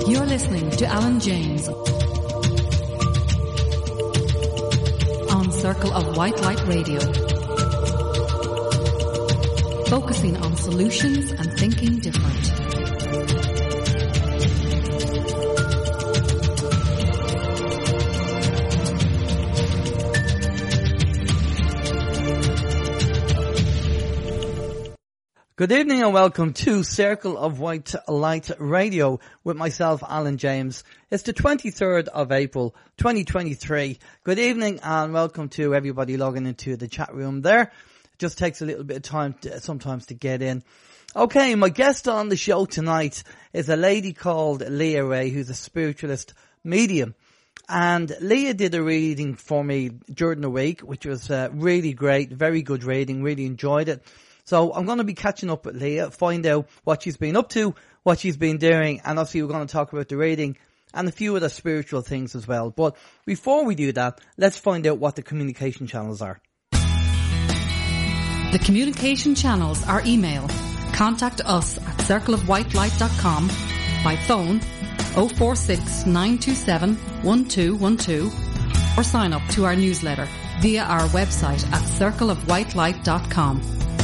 You're listening to Alan James on Circle of White Light Radio, focusing on solutions and thinking different. Good evening and welcome to Circle of White Light Radio with myself, Alan James. It's the 23rd of April, 2023. Good evening and welcome to everybody logging into the chat room there. It just takes a little bit of time sometimes to get in. Okay, my guest on the show tonight is a lady called Leah Ray, who's a spiritualist medium. And Leah did a reading for me during the week, which was really great, very good reading, really enjoyed it. So I'm going to be catching up with Leah, find out what she's been up to, what she's been doing, and obviously we're going to talk about the reading and a few other spiritual things as well. But before we do that, let's find out what the communication channels are. The communication channels are email. Contact us at circleofwhitelight.com, by phone 046 927 1212, or sign up to our newsletter via our website at circleofwhitelight.com.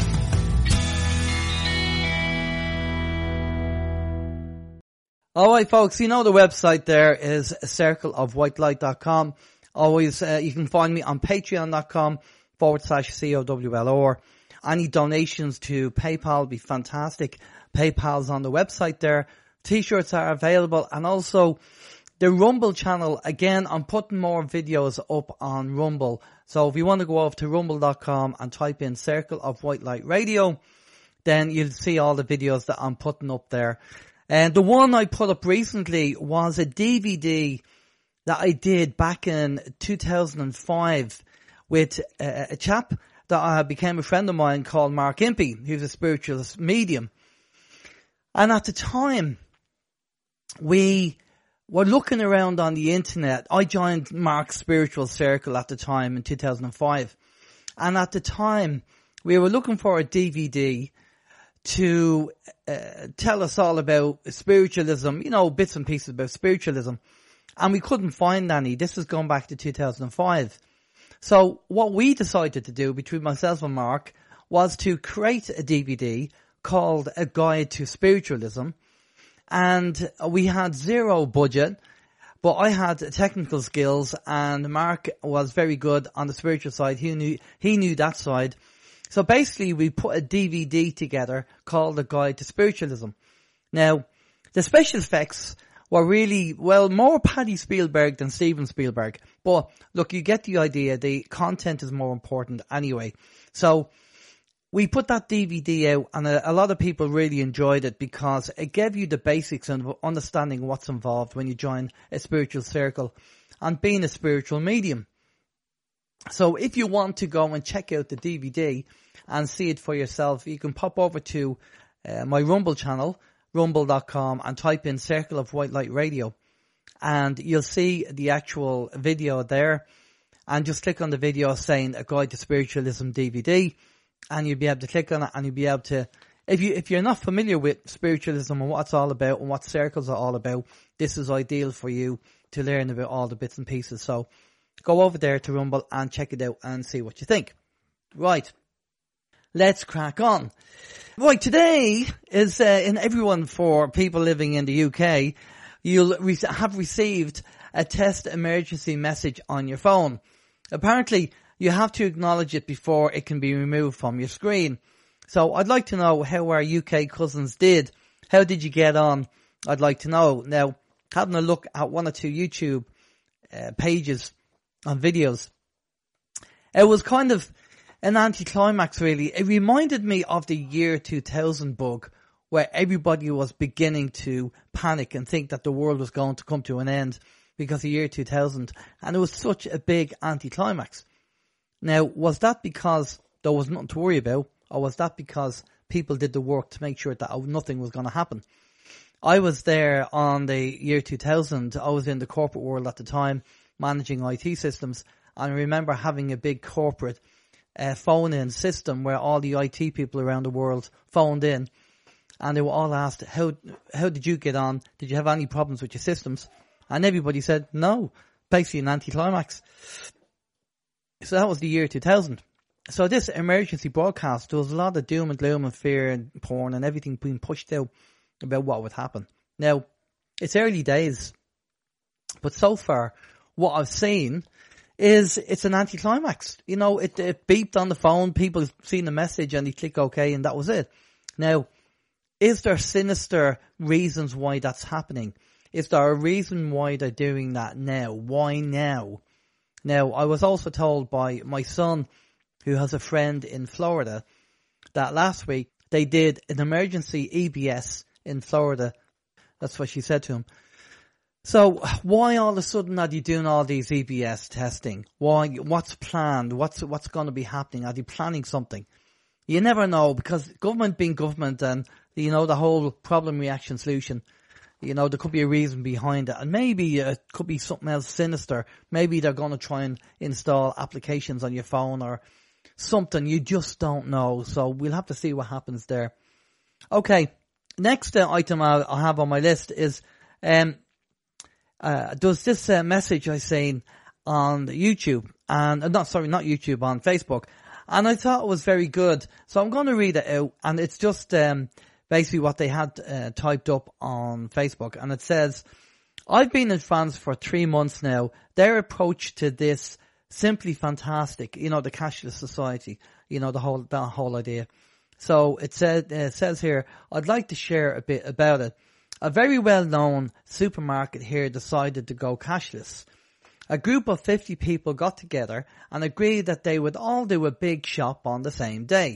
Alright folks, you know the website there is circleofwhitelight.com. Always, you can find me on patreon.com/COWLR. Any donations to PayPal would be fantastic. PayPal's on the website there. T-shirts are available, and also the Rumble channel. Again, I'm putting more videos up on Rumble. So if you want to go over to rumble.com and type in Circle of White Light Radio, then you'll see all the videos that I'm putting up there. And the one I put up recently was a DVD that I did back in 2005 with a chap that became a friend of mine called Mark Impey. He was a spiritualist medium. And at the time, we were looking around on the internet. I joined Mark's spiritual circle at the time in 2005. And at the time, we were looking for a DVD to tell us all about spiritualism, you know, bits and pieces about spiritualism. And we couldn't find any. This is going back to 2005. So what we decided to do between myself and Mark was to create a DVD called A Guide to Spiritualism. And we had zero budget, but I had technical skills and Mark was very good on the spiritual side. He knew that side. So basically we put a DVD together called A Guide to Spiritualism. Now, the special effects were really, well, more Paddy Spielberg than Steven Spielberg. But look, you get the idea. The content is more important anyway. So we put that DVD out and a lot of people really enjoyed it because it gave you the basics and understanding what's involved when you join a spiritual circle and being a spiritual medium. So if you want to go and check out the DVD and see it for yourself, you can pop over to my Rumble channel, rumble.com, and type in Circle of White Light Radio. And you'll see the actual video there. And just click on the video saying A Guide to Spiritualism DVD. And you'll be able to click on it and you'll be able to, if you're not familiar with spiritualism and what it's all about and what circles are all about, this is ideal for you to learn about all the bits and pieces. So go over there to Rumble and check it out and see what you think. Right. Let's crack on. Right, today is in everyone for people living in the UK. You'll have received a test emergency message on your phone. Apparently, you have to acknowledge it before it can be removed from your screen. So I'd like to know how our UK cousins did. How did you get on? I'd like to know. Now, having a look at one or two YouTube pages on videos, it was kind of an anticlimax really. It reminded me of the year 2000 bug where everybody was beginning to panic and think that the world was going to come to an end because of the year 2000, and it was such a big anticlimax. Now, was that because there was nothing to worry about, or was that because people did the work to make sure that nothing was going to happen? I was there on the year 2000. I was in the corporate world at the time, managing IT systems, and I remember having a big corporate phone-in system where all the IT people around the world phoned in. and they were all asked, how did you get on? Did you have any problems with your systems? And everybody said, no, basically an anticlimax. So that was the year 2000. So this emergency broadcast, there was a lot of doom and gloom and fear and porn and everything being pushed out about what would happen. Now, it's early days, but so far, what I've seen is it's an anticlimax. You know, it beeped on the phone, people seen the message and they click OK and that was it. Now, is there sinister reasons why that's happening? Is there a reason why they're doing that now? Why now? Now, I was also told by my son, who has a friend in Florida, that last week they did an emergency EBS in Florida. That's what she said to him. So why all of a sudden are you doing all these EBS testing? Why? What's planned? What's going to be happening? Are they planning something? You never know, because government being government and, you know, the whole problem, reaction, solution, you know, there could be a reason behind it. And maybe it could be something else sinister. Maybe they're going to try and install applications on your phone or something. You just don't know. So we'll have to see what happens there. Okay. Next item I have on my list is, there's this message I seen on YouTube and, not YouTube, on Facebook. And I thought it was very good. So I'm going to read it out, and it's just, basically what they had, typed up on Facebook. And it says, I've been in France for 3 months now. Their approach to this, simply fantastic. You know, the cashless society, you know, that whole idea. So it says here, I'd like to share a bit about it. A very well-known supermarket here decided to go cashless. A group of 50 people got together and agreed that they would all do a big shop on the same day,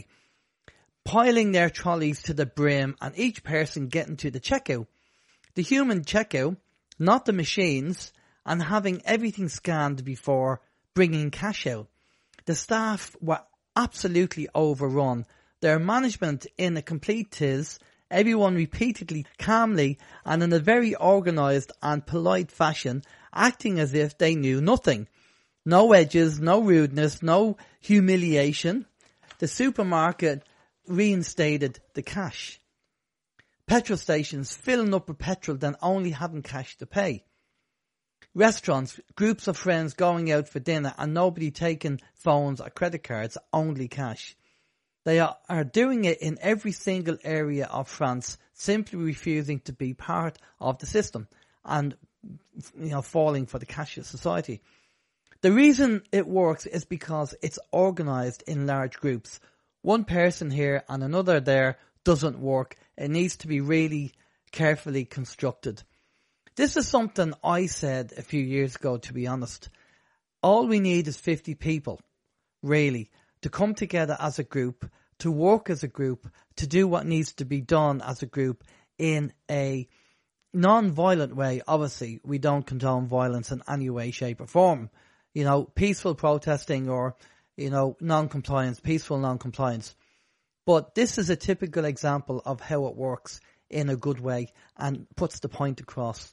piling their trolleys to the brim and each person getting to the checkout. The human checkout, not the machines, and having everything scanned before bringing cash out. The staff were absolutely overrun. Their management in a complete tiz, everyone repeatedly, calmly, and in a very organised and polite fashion, acting as if they knew nothing. No edges, no rudeness, no humiliation. The supermarket reinstated the cash. Petrol stations filling up with petrol, then only having cash to pay. Restaurants, groups of friends going out for dinner and nobody taking phones or credit cards, only cash. They are doing it in every single area of France, simply refusing to be part of the system and, you know, falling for the cashless society. The reason it works is because it's organised in large groups. One person here and another there doesn't work. It needs to be really carefully constructed. This is something I said a few years ago, to be honest. All we need is 50 people, really, to come together as a group, to work as a group, to do what needs to be done as a group in a non-violent way. Obviously, we don't condone violence in any way, shape or form. You know, peaceful protesting or, you know, non-compliance, peaceful non-compliance. But this is a typical example of how it works in a good way and puts the point across.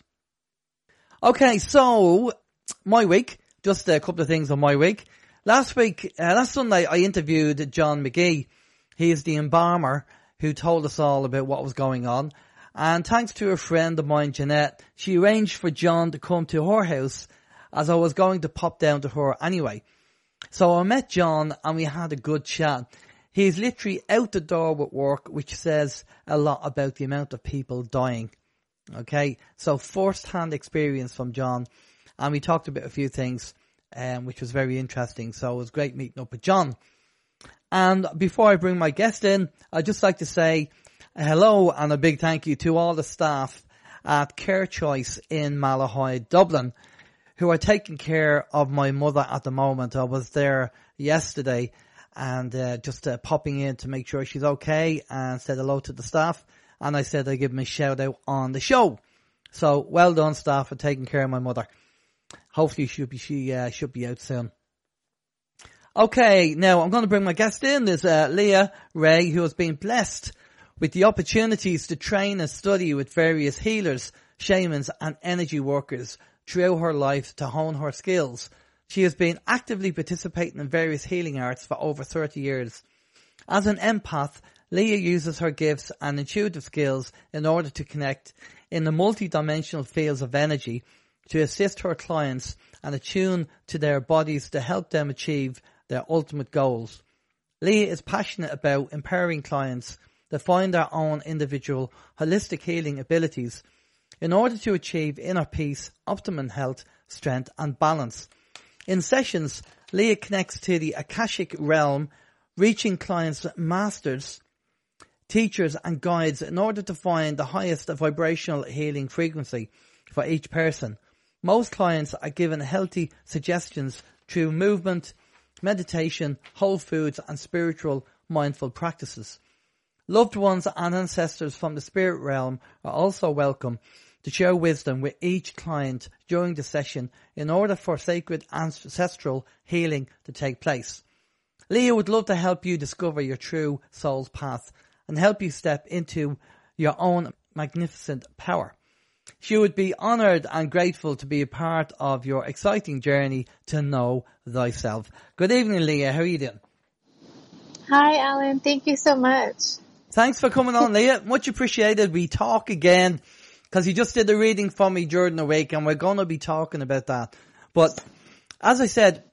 Okay, so my week, just a couple of things on my week. Last Sunday, I interviewed John McGee. He is the embalmer who told us all about what was going on. And thanks to a friend of mine, Jeanette, she arranged for John to come to her house as I was going to pop down to her anyway. So I met John and we had a good chat. He's literally out the door with work, which says a lot about the amount of people dying. Okay, so first-hand experience from John, and we talked about a few things, which was very interesting. So it was great meeting up with John. And before I bring my guest in, I'd just like to say hello and a big thank you to all the staff at Care Choice in Malahide, Dublin, who are taking care of my mother at the moment. I was there yesterday and just popping in to make sure she's okay and said hello to the staff. And I said I'd give them a shout out on the show. So well done, staff, for taking care of my mother. Hopefully she should be out soon. Okay, now I'm going to bring my guest in. There's Leah Ray, who has been blessed with the opportunities to train and study with various healers, shamans and energy workers throughout her life to hone her skills. She has been actively participating in various healing arts for over 30 years. As an empath, Leah uses her gifts and intuitive skills in order to connect in the multi-dimensional fields of energy to assist her clients and attune to their bodies to help them achieve their ultimate goals. Leah is passionate about empowering clients to find their own individual holistic healing abilities in order to achieve inner peace, optimum health, strength and balance. In sessions, Leah connects to the Akashic realm, reaching clients, masters, teachers and guides in order to find the highest vibrational healing frequency for each person. Most clients are given healthy suggestions through movement, meditation, whole foods and spiritual mindful practices. Loved ones and ancestors from the spirit realm are also welcome to share wisdom with each client during the session in order for sacred ancestral healing to take place. Leah would love to help you discover your true soul's path and help you step into your own magnificent power. She would be honoured and grateful to be a part of your exciting journey to know thyself. Good evening, Leah. How are you doing? Hi, Alan. Thank you so much. Thanks for coming on, Leah. Much appreciated. We talk again because you just did a reading for me during the week and we're going to be talking about that. But as I said,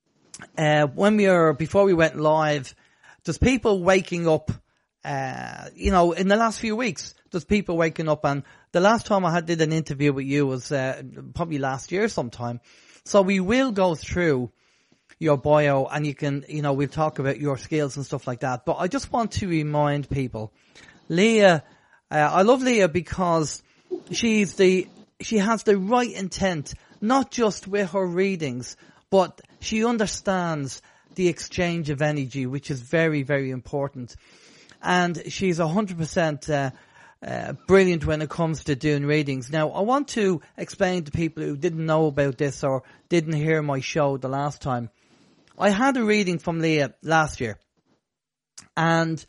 before we went live, there's people waking up, in the last few weeks, there's people waking up, and the last time I did an interview with you was probably last year sometime. So we will go through your bio and you can, we'll talk about your skills and stuff like that. But I just want to remind people, Leah, I love Leah because she has the right intent, not just with her readings, but she understands the exchange of energy, which is very, very important. And she's 100% brilliant when it comes to doing readings. Now, I want to explain to people who didn't know about this or didn't hear my show the last time. I had a reading from Leah last year, and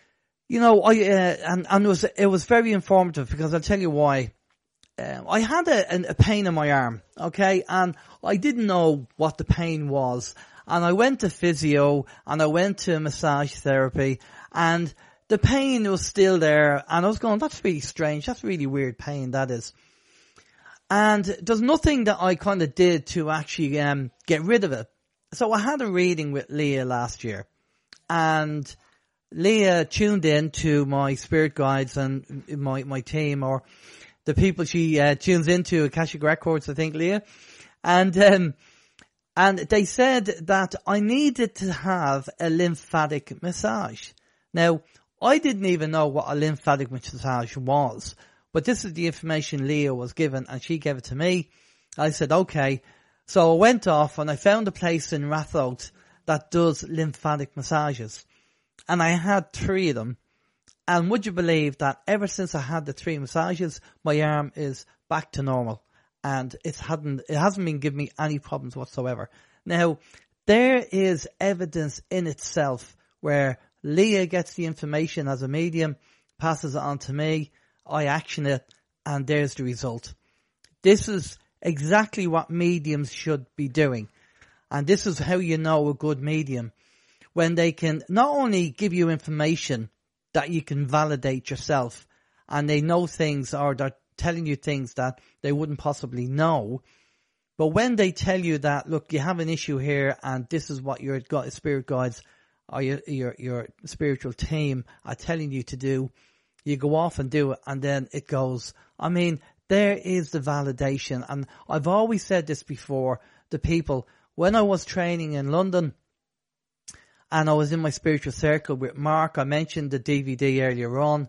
it was very informative because I'll tell you why. I had a pain in my arm, okay, and I didn't know what the pain was, and I went to physio and I went to massage therapy, and the pain was still there, and I was going, that's really strange, that's really weird pain, that is. And there's nothing that I kind of did to actually get rid of it. So I had a reading with Leah last year, and Leah tuned in to my spirit guides and my team, or the people she tunes into, Akashic Records, I think, Leah. And they said that I needed to have a lymphatic massage. Now, I didn't even know what a lymphatic massage was, but this is the information Leah was given, and she gave it to me. I said, okay. So I went off and I found a place in Rathout that does lymphatic massages. And I had 3 of them. And would you believe that ever since I had the 3 massages, my arm is back to normal. And it hasn't been giving me any problems whatsoever. Now, there is evidence in itself where Leah gets the information as a medium, passes it on to me, I action it, and there's the result. This is exactly what mediums should be doing. And this is how you know a good medium. When they can not only give you information that you can validate yourself, and they know things, or they're telling you things that they wouldn't possibly know, but when they tell you that, look, you have an issue here, and this is what your spirit guides or your spiritual team are telling you to do, you go off and do it, and then it goes. I mean, there is the validation. And I've always said this before to people. When I was training in London and I was in my spiritual circle with Mark, I mentioned the DVD earlier on.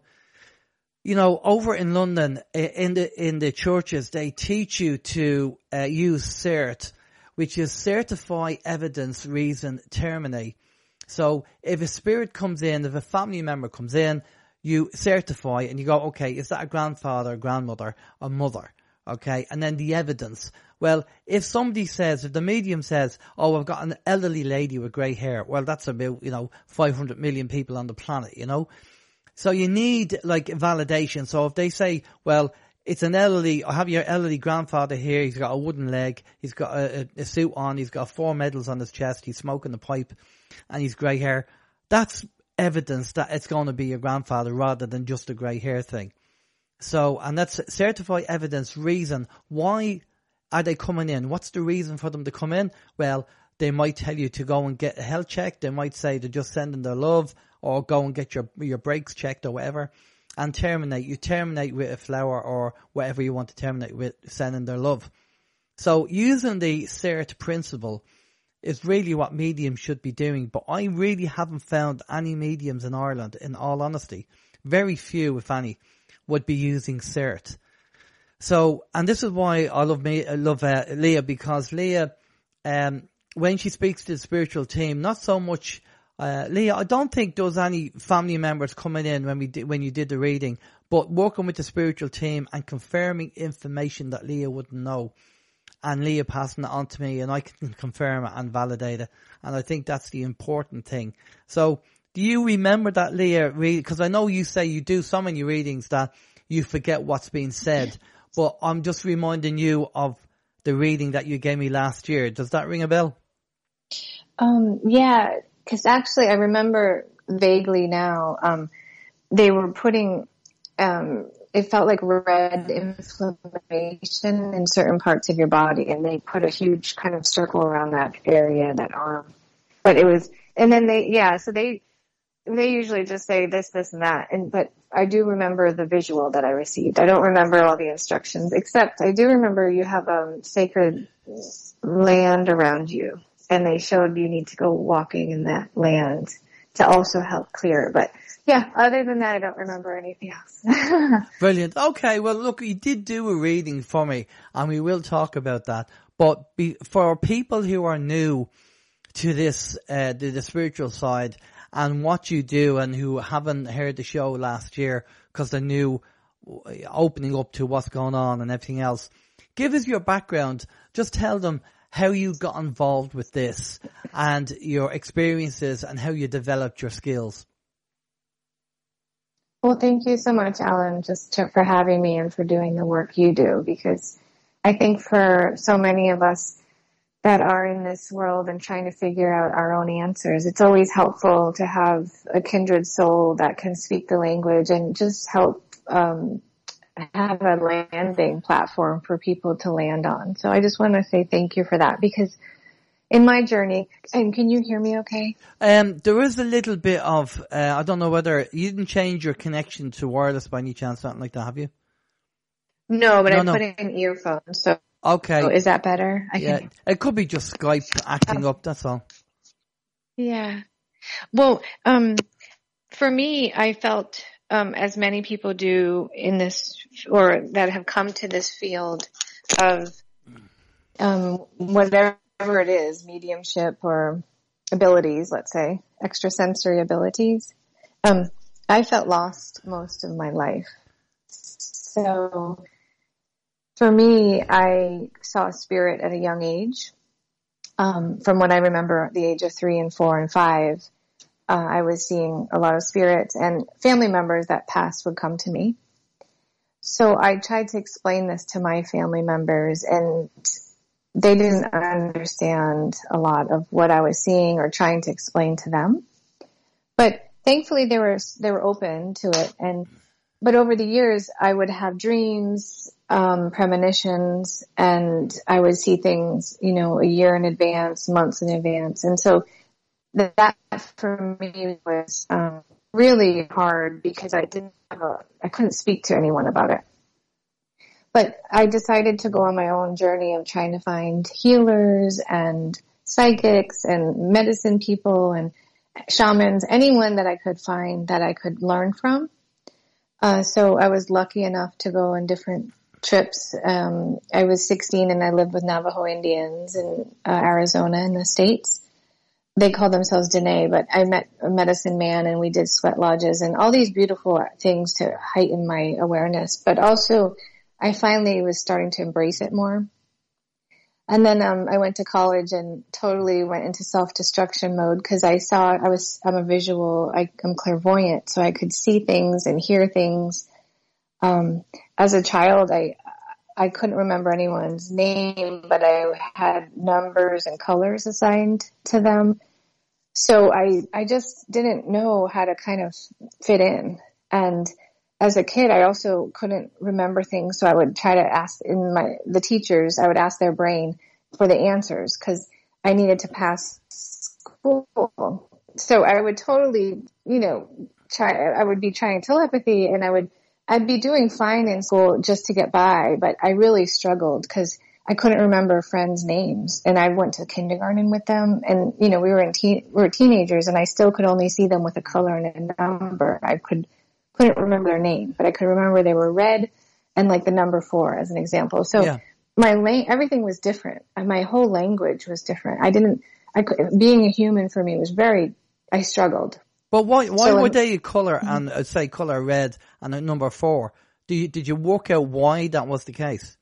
Over in London, in the churches, they teach you to use CERT, which is Certify Evidence Reason Terminate. So if a spirit comes in, if a family member comes in, you certify and you go, okay, is that a grandfather, grandmother, or mother? Okay, and then the evidence. Well, if the medium says, oh, I've got an elderly lady with grey hair, well, that's about, 500 million people on the planet, So you need, validation. So if they say, well, it's I have your elderly grandfather here, he's got a wooden leg, he's got a suit on, he's got 4 medals on his chest, he's smoking the pipe, and he's grey hair, that's evidence that it's going to be your grandfather rather than just a grey hair thing. So, and that's certified evidence reason. Why are they coming in? What's the reason for them to come in? Well, they might tell you to go and get a health check. They might say they're just sending their love, or go and get your brakes checked or whatever, and terminate. You terminate with a flower or whatever you want to terminate with, sending their love. So using the CERT principle is really what mediums should be doing, but I really haven't found any mediums in Ireland, in all honesty. Very few, if any, would be using CERT. So, and this is why I love Leah, because Leah, when she speaks to the spiritual team, not so much, Leah, I don't think there was any family members coming in when you did the reading, but working with the spiritual team and confirming information that Leah wouldn't know. And Leah passing it on to me, and I can confirm it and validate it. And I think that's the important thing. So, do you remember that, Leah? Because I know you say you do some in your readings that you forget what's being said. But I'm just reminding you of the reading that you gave me last year. Does that ring a bell? Yeah, because actually I remember vaguely now. They were putting... it felt like red inflammation in certain parts of your body, and they put a huge kind of circle around that area, that arm. But it was, and then so they usually just say this, and that. But I do remember the visual that I received. I don't remember all the instructions, except I do remember you have sacred land around you, and they showed you need to go walking in that land to also help clear it. But yeah, other than that, I don't remember anything else. Brilliant. Okay, well, look, you did do a reading for me, and we will talk about that. But for people who are new to this, the spiritual side, and what you do, and who haven't heard the show last year because they're new, opening up to what's going on and everything else, give us your background. Just tell them how you got involved with this and your experiences and how you developed your skills. Well, thank you so much, Alan, for having me and for doing the work you do, because I think for so many of us that are in this world and trying to figure out our own answers, it's always helpful to have a kindred soul that can speak the language and just help have a landing platform for people to land on. So I just want to say thank you for that, because in my journey, and can you hear me okay? There is a little bit of, I don't know whether you didn't change your connection to wireless by any chance, something like that, have you? No, but I put in earphones, so. Okay. So is that better? It could be just Skype acting up, that's all. Yeah. Well, for me, I felt, as many people do in this, or that have come to this field of, whatever it is, mediumship or abilities, let's say, extrasensory abilities, I felt lost most of my life. So for me, I saw spirit at a young age. From what I remember, at the age of 3 and 4 and 5, I was seeing a lot of spirits, and family members that passed would come to me. So I tried to explain this to my family members, and they didn't understand a lot of what I was seeing or trying to explain to them. But thankfully they were open to it. But over the years I would have dreams, premonitions, and I would see things, a year in advance, months in advance. And so that for me was, really hard, because I couldn't speak to anyone about it. But I decided to go on my own journey of trying to find healers and psychics and medicine people and shamans, anyone that I could find that I could learn from. So I was lucky enough to go on different trips. I was 16 and I lived with Navajo Indians in Arizona in the States. They call themselves Dene, but I met a medicine man and we did sweat lodges and all these beautiful things to heighten my awareness. But also I finally was starting to embrace it more. And then I went to college and totally went into self-destruction mode, because I'm a visual, I'm clairvoyant, so I could see things and hear things. As a child, I couldn't remember anyone's name, but I had numbers and colors assigned to them. So I just didn't know how to kind of fit in. And as a kid, I also couldn't remember things. So I would try to ask the teachers, I would ask their brain for the answers because I needed to pass school. So I would totally, I would be trying telepathy, and I'd be doing fine in school just to get by, but I really struggled because I couldn't remember friends' names, and I went to kindergarten with them, and we were teenagers, and I still could only see them with a color and a number. I couldn't remember their name, but I could remember they were red and like the number 4 as an example. So yeah. Everything was different. My whole language was different. Being a human for me was I struggled. But why would they color and say color red and a number 4? Did you work out why that was the case?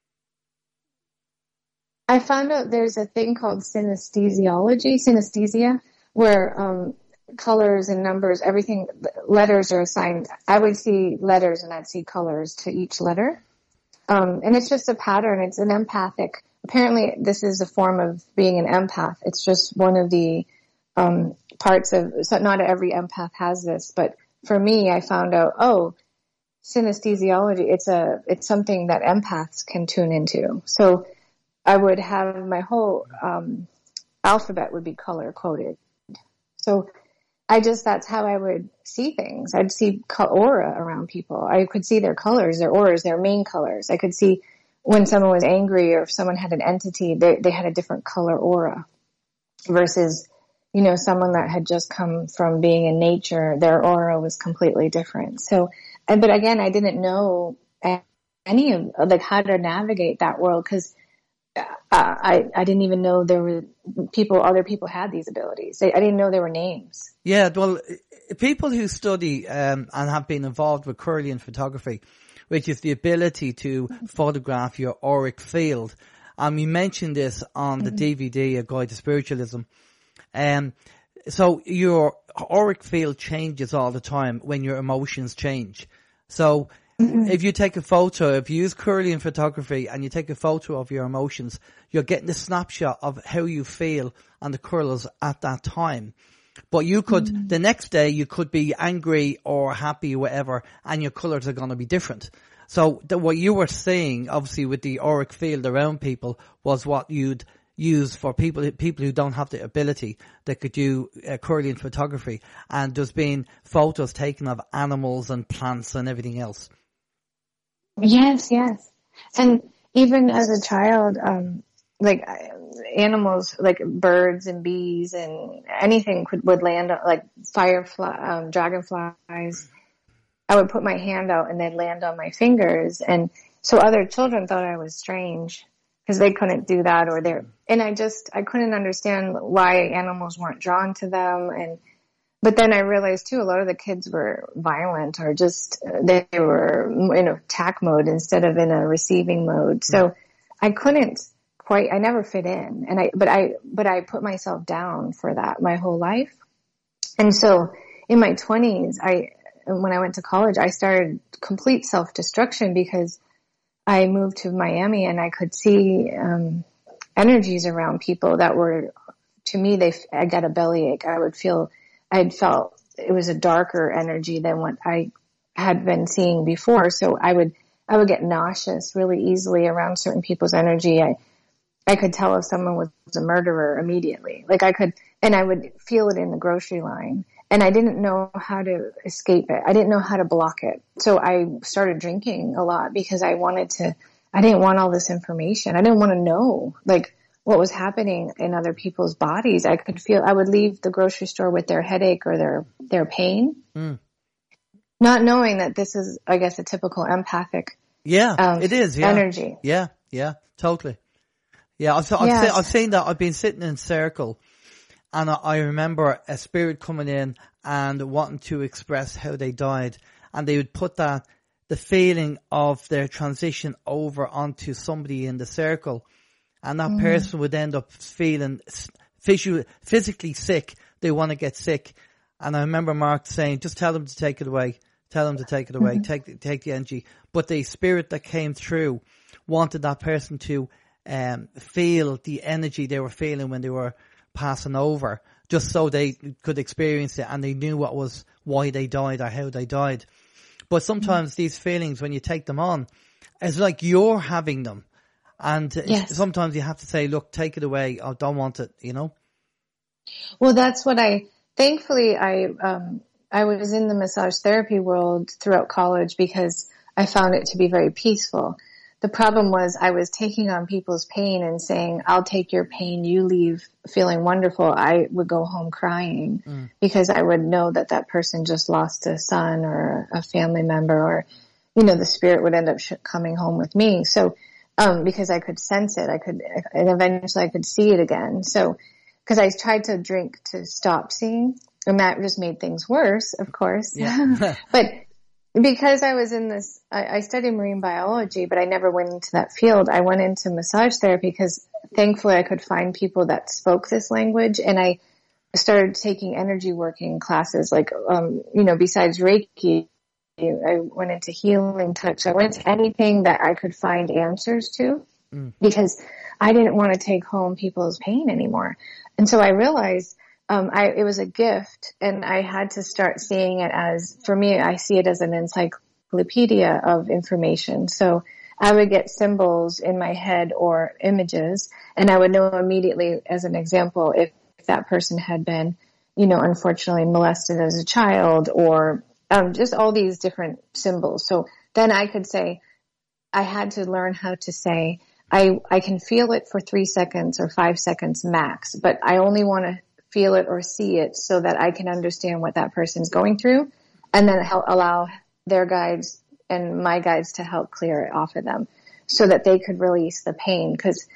I found out there's a thing called synesthesia, where colors and numbers, everything, letters are assigned. I would see letters and I'd see colors to each letter. And it's just a pattern. It's an empathic. Apparently, this is a form of being an empath. It's just one of the parts of. So not every empath has this, but for me, I found out. Synesthesiology. It's something that empaths can tune into. So I would have my whole alphabet would be color coded. So that's how I would see things. I'd see aura around people. I could see their colors, their auras, their main colors. I could see when someone was angry or if someone had an entity, they had a different color aura versus, someone that had just come from being in nature, their aura was completely different. So, but again, I didn't know any of, how to navigate that world because I didn't even know there were other people had these abilities. I didn't know there were names. Yeah, well, people who study and have been involved with Kirlian photography, which is the ability to photograph your auric field. We mentioned this on the DVD, A Guide to Spiritualism. So your auric field changes all the time when your emotions change. So if you take a photo, if you use Kirlian photography and you take a photo of your emotions, you're getting a snapshot of how you feel on the colours at that time. But you could, the next day, you could be angry or happy or whatever, and your colours are going to be different. So what you were saying, obviously, with the auric field around people was what you'd use for people who don't have the ability that could do Kirlian photography. And there's been photos taken of animals and plants and everything else. Yes. And even as a child, animals, like birds and bees and anything would land, like firefly, dragonflies. I would put my hand out and they'd land on my fingers. And so other children thought I was strange because they couldn't do that and I couldn't understand why animals weren't drawn to them. But then I realized too, a lot of the kids were violent or just, they were in attack mode instead of in a receiving mode. So I never fit in. But I put myself down for that my whole life. And so in my 20s, when I went to college, I started complete self-destruction because I moved to Miami and I could see, energies around people that were, to me, I got a bellyache. I'd felt it was a darker energy than what I had been seeing before. So I would get nauseous really easily around certain people's energy. I could tell if someone was a murderer immediately. And I would feel it in the grocery line. And I didn't know how to escape it. I didn't know how to block it. So I started drinking a lot because I didn't want all this information. I didn't want to know, what was happening in other people's bodies. I would leave the grocery store with their headache or their pain. Not knowing that this is, I guess, a typical empathic it is, energy. Yeah, totally. Yeah, I've seen that. I've been sitting in circle and I remember a spirit coming in and wanting to express how they died, and they would put the feeling of their transition over onto somebody in the circle, and that person would end up feeling physically sick. They want to get sick. And I remember Mark saying, just tell them to take it away. Tell them to take it away. Take the energy. But the spirit that came through wanted that person to feel the energy they were feeling when they were passing over. just so they could experience it and they knew why they died or how they died. But sometimes these feelings, when you take them on, it's like you're having them. And sometimes you have to say, look, take it away. I don't want it, you know? Well, that's what thankfully I was in the massage therapy world throughout college because I found it to be very peaceful. The problem was I was taking on people's pain and saying, I'll take your pain, you leave feeling wonderful. I would go home crying because I would know that person just lost a son or a family member, or, you know, the spirit would end up coming home with me. So, because I could sense it, and eventually I could see it again. So, because I tried to drink to stop seeing, and that just made things worse, of course. Yeah. But because I was in this, I studied marine biology, but I never went into that field. I went into massage therapy because thankfully I could find people that spoke this language, and I started taking energy working classes, like, you know, besides Reiki, I went into healing touch. I went to anything that I could find answers to because I didn't want to take home people's pain anymore. And so I realized it was a gift, and I had to start seeing it as, for me, I see it as an encyclopedia of information. So I would get symbols in my head or images, and I would know immediately, as an example, if that person had been, you know, unfortunately molested as a child, or just all these different symbols. So then I could say, I had to learn how to say, I can feel it for 3 seconds or 5 seconds max, but I only want to feel it or see it so that I can understand what that person's going through, and then allow their guides and my guides to help clear it off of them so that they could release the pain. Because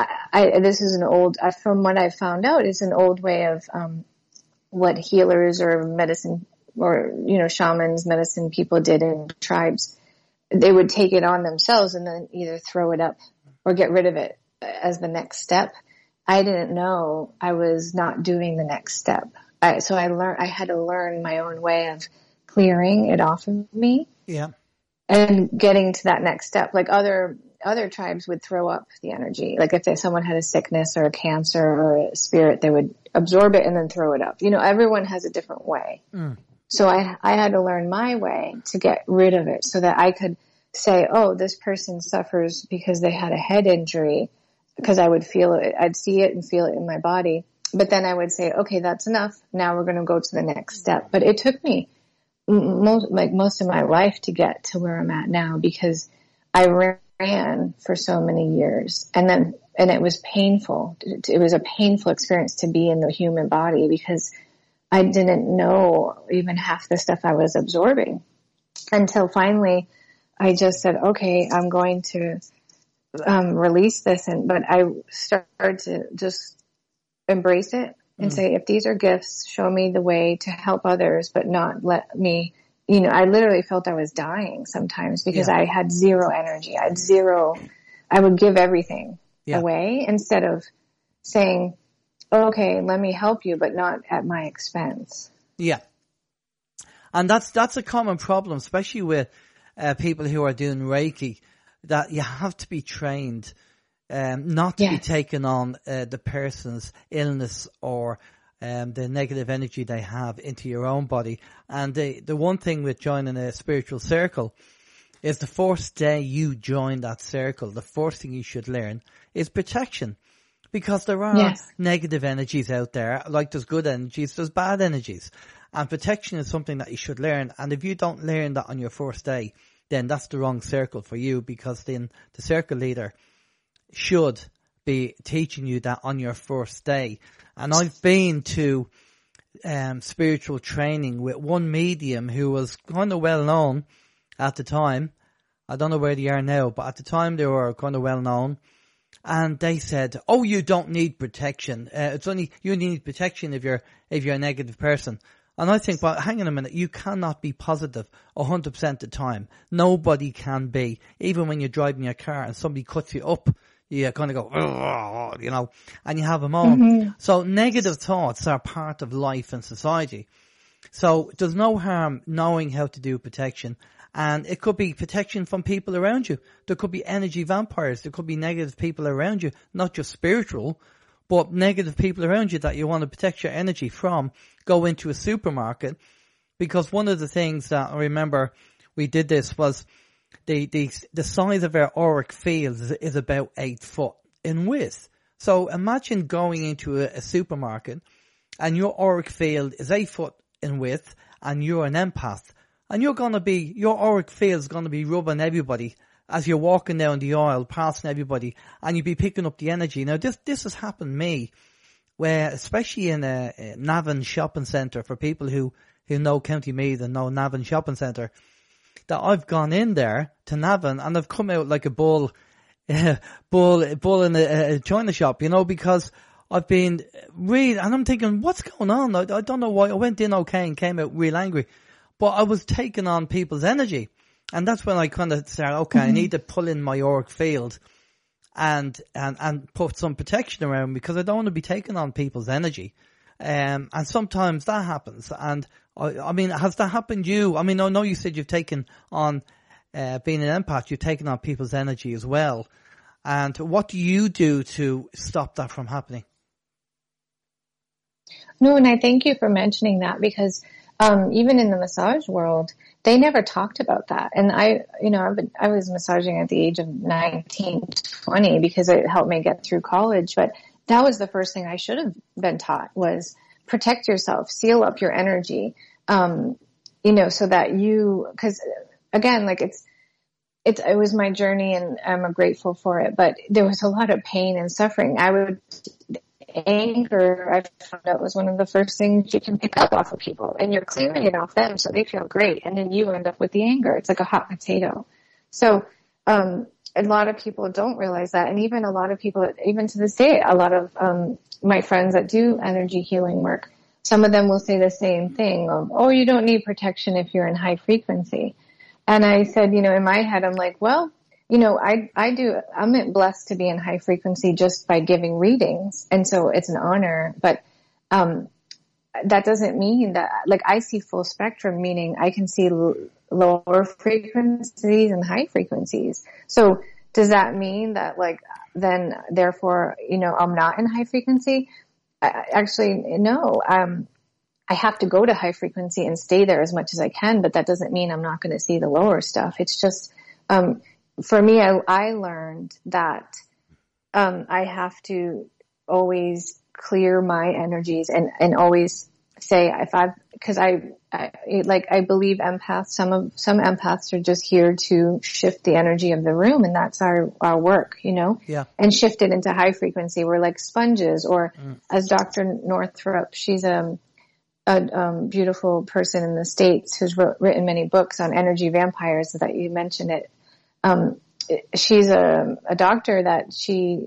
this is from what I found out, it's an old way of what healers or medicine, or, you know, shamans, medicine people did in tribes. They would take it on themselves and then either throw it up or get rid of it as the next step. I didn't know I was not doing the next step. So I had to learn my own way of clearing it off of me. Yeah. And getting to that next step. Like other tribes would throw up the energy. Like if someone had a sickness or a cancer or a spirit, they would absorb it and then throw it up. You know, everyone has a different way. So I had to learn my way to get rid of it so that I could say, oh, this person suffers because they had a head injury, because I would feel it. I'd see it and feel it in my body. But then I would say, okay, that's enough. Now we're going to go to the next step. But it took me most of my life to get to where I'm at now, because I ran for so many years, and it was painful. It was a painful experience to be in the human body because I didn't know even half the stuff I was absorbing, until finally I just said, okay, I'm going to release this. But I started to just embrace it and say, if these are gifts, show me the way to help others, but not let me, you know, I literally felt I was dying sometimes because I had zero energy. I would give everything away instead of saying, okay, let me help you, but not at my expense. Yeah. And that's a common problem, especially with people who are doing Reiki, that you have to be trained not to be taking on the person's illness or the negative energy they have into your own body. And the one thing with joining a spiritual circle is the first day you join that circle, the first thing you should learn is protection. Because there are negative energies out there, like there's good energies, there's bad energies. And protection is something that you should learn. And if you don't learn that on your first day, then that's the wrong circle for you, because then the circle leader should be teaching you that on your first day. And I've been to spiritual training with one medium who was kind of well known at the time. I don't know where they are now, but at the time they were kind of well known. And they said, oh, you don't need protection. It's only, you need protection if you're a negative person. And I think, well, hang on a minute, you cannot be positive 100% of the time. Nobody can be. Even when you're driving your car and somebody cuts you up, you kind of go, oh, you know, and you have them all. Mm-hmm. So negative thoughts are part of life and society. So there's no harm knowing how to do protection. And it could be protection from people around you. There could be energy vampires. There could be negative people around you, not just spiritual, but negative people around you that you want to protect your energy from, go into a supermarket. Because one of the things that I remember we did this was the size of our auric field is about 8 foot in width. So imagine going into a supermarket and your auric field is 8 foot in width and you're an empath, and your auric field is going to be rubbing everybody as you're walking down the aisle, passing everybody, and you'll be picking up the energy. Now this has happened to me, where especially in a Navan shopping centre, for people who know County Meath and know Navan shopping centre, that I've gone in there to Navan and I've come out like a bull in a china shop, because I've been and I'm thinking, what's going on? I don't know why. I went in okay and came out real angry, but I was taking on people's energy. And that's when I kind of started, okay, I need to pull in my auric field and put some protection around, because I don't want to be taking on people's energy. And sometimes that happens. And I mean, has that happened to you? I mean, I know you said you've taken on, being an empath, you've taken on people's energy as well. And what do you do to stop that from happening? No, and I thank you for mentioning that, because even in the massage world, they never talked about that. And I was massaging at the age of 19, 20 because it helped me get through college. But that was the first thing I should have been taught, was protect yourself, seal up your energy, so that because again, like it was my journey and I'm grateful for it, but there was a lot of pain and suffering. Anger, I found out, was one of the first things you can pick up off of people, and you're clearing it off them so they feel great, and then you end up with the anger. It's like a hot potato. So a lot of people don't realize that, and even a lot of people, even to this day, a lot of my friends that do energy healing work, some of them will say the same thing, you don't need protection if you're in high frequency. And I said, in my head, I'm like, well, I'm blessed to be in high frequency just by giving readings. And so it's an honor, but, that doesn't mean that, like, I see full spectrum, meaning I can see lower frequencies and high frequencies. So does that mean that, like, then therefore, I'm not in high frequency? Actually, no. I have to go to high frequency and stay there as much as I can, but that doesn't mean I'm not going to see the lower stuff. It's just, for me, I learned that I have to always clear my energies and always say, because I believe empaths, some empaths are just here to shift the energy of the room, and that's our work, Yeah. and shift it into high frequency. We're like sponges, or as Dr. Northrup, she's a beautiful person in the States who's written many books on energy vampires, that you mentioned it. She's a doctor that she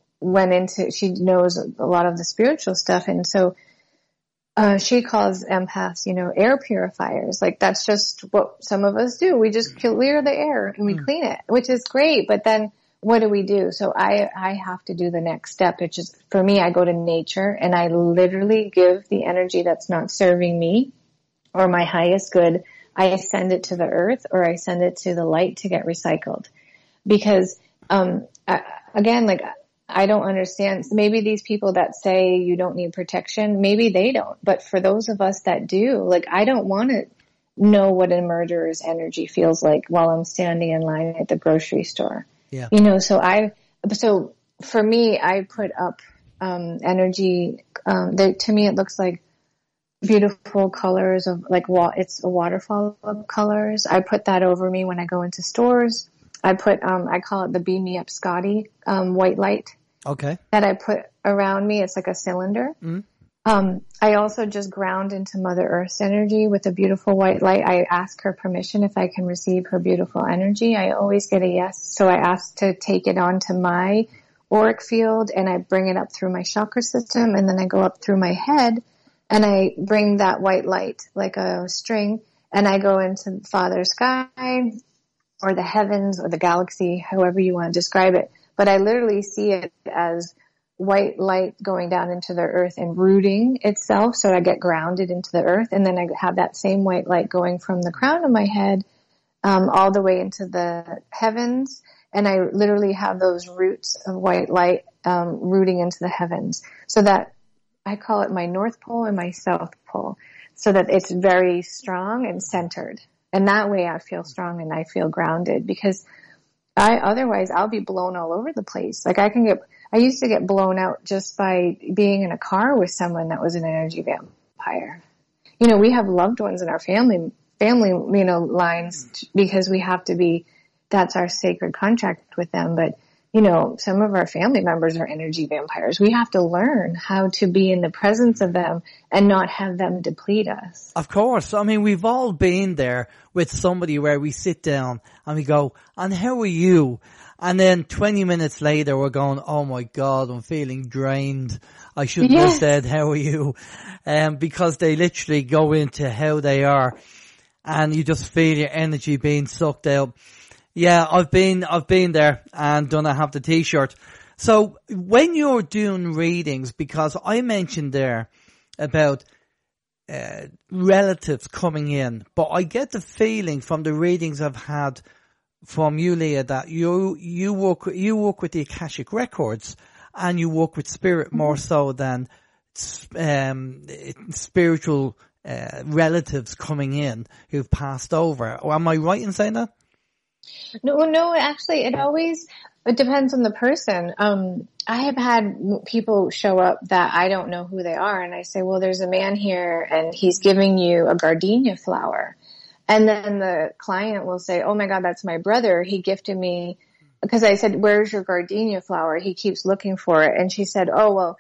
knows a lot of the spiritual stuff. And so, she calls empaths, air purifiers. Like, that's just what some of us do. We just clear the air and we clean it, which is great. But then what do we do? So I have to do the next step. It's just, for me, I go to nature and I literally give the energy that's not serving me or my highest good. I send it to the earth, or I send it to the light to get recycled. Because, again, like, I don't understand. Maybe these people that say you don't need protection, maybe they don't. But for those of us that do, like, I don't want to know what a murderer's energy feels like while I'm standing in line at the grocery store. Yeah. So for me, I put up, energy, to me, it looks like beautiful colors of, like, it's a waterfall of colors. I put that over me when I go into stores. I put, I call it the Beam Me Up Scotty, white light. Okay. That I put around me. It's like a cylinder. I also just ground into Mother Earth's energy with a beautiful white light. I ask her permission if I can receive her beautiful energy. I always get a yes. So I ask to take it onto my auric field, and I bring it up through my chakra system, and then I go up through my head, and I bring that white light like a string, and I go into Father Sky, or the heavens, or the galaxy, however you want to describe it. But I literally see it as white light going down into the earth and rooting itself. So I get grounded into the earth, and then I have that same white light going from the crown of my head, all the way into the heavens. And I literally have those roots of white light, rooting into the heavens, so that I call it my North Pole and my South Pole, so that it's very strong and centered. And that way I feel strong and I feel grounded, because otherwise I'll be blown all over the place. Like I used to get blown out just by being in a car with someone that was an energy vampire. You know, we have loved ones in our family, you know, lines, because we have to be, that's our sacred contract with them. But, you know, some of our family members are energy vampires. We have to learn how to be in the presence of them and not have them deplete us. Of course. I mean, we've all been there with somebody where we sit down and we go, and how are you? And then 20 minutes later we're going, oh my God, I'm feeling drained. I shouldn't have said, how are you? Because they literally go into how they are, and you just feel your energy being sucked out. Yeah, I've been there, and don't I have the t-shirt. So when you're doing readings, because I mentioned there about relatives coming in, but I get the feeling from the readings I've had from you, Leah, that you work with the Akashic Records, and you work with spirit more so than spiritual relatives coming in who've passed over. Or am I right in saying that? No, actually, it depends on the person. I have had people show up that I don't know who they are, and I say, well, there's a man here and he's giving you a gardenia flower. And then the client will say, oh my God, that's my brother. He gifted me, because I said, where's your gardenia flower? He keeps looking for it. And she said, oh, well,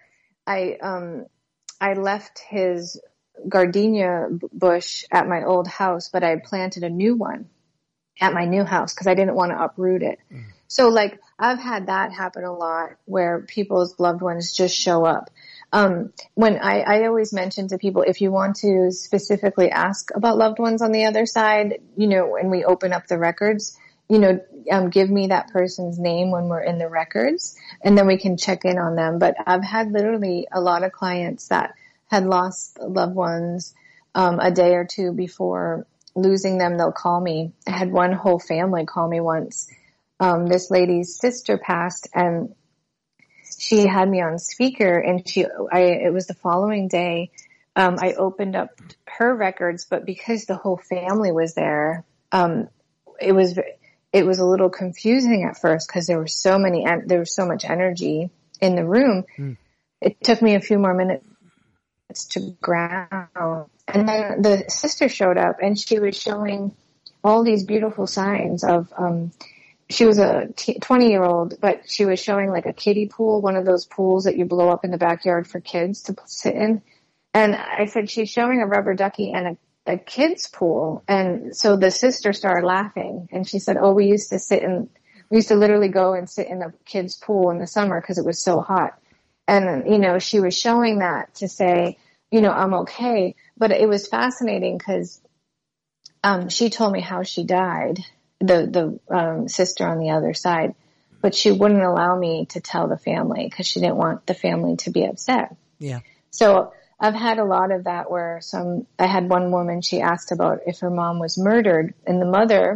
I left his gardenia bush at my old house, but I planted a new one at my new house because I didn't want to uproot it. Mm. So like I've had that happen a lot, where people's loved ones just show up. When I always mention to people, if you want to specifically ask about loved ones on the other side, you know, when we open up the records, you know, give me that person's name when we're in the records, and then we can check in on them. But I've had literally a lot of clients that had lost loved ones, a day or two before losing them. They'll call me. I had one whole family call me once. This lady's sister passed, and she had me on speaker, and it was the following day. I opened up her records, but because the whole family was there, it was a little confusing at first, because there was so much energy in the room. Mm. It took me a few more minutes to ground. And then the sister showed up, and she was showing all these beautiful signs of, she was a 20-year-old, but she was showing like a kiddie pool, one of those pools that you blow up in the backyard for kids to sit in. And I said, she's showing a rubber ducky and a kid's pool. And so the sister started laughing, and she said, oh, we used to literally go and sit in the kid's pool in the summer because it was so hot. And, you know, she was showing that to say, you know, I'm okay. But it was fascinating because, she told me how she died, the sister on the other side, but she wouldn't allow me to tell the family because she didn't want the family to be upset. Yeah. So I've had a lot of that where I had one woman, she asked about if her mom was murdered, and the mother,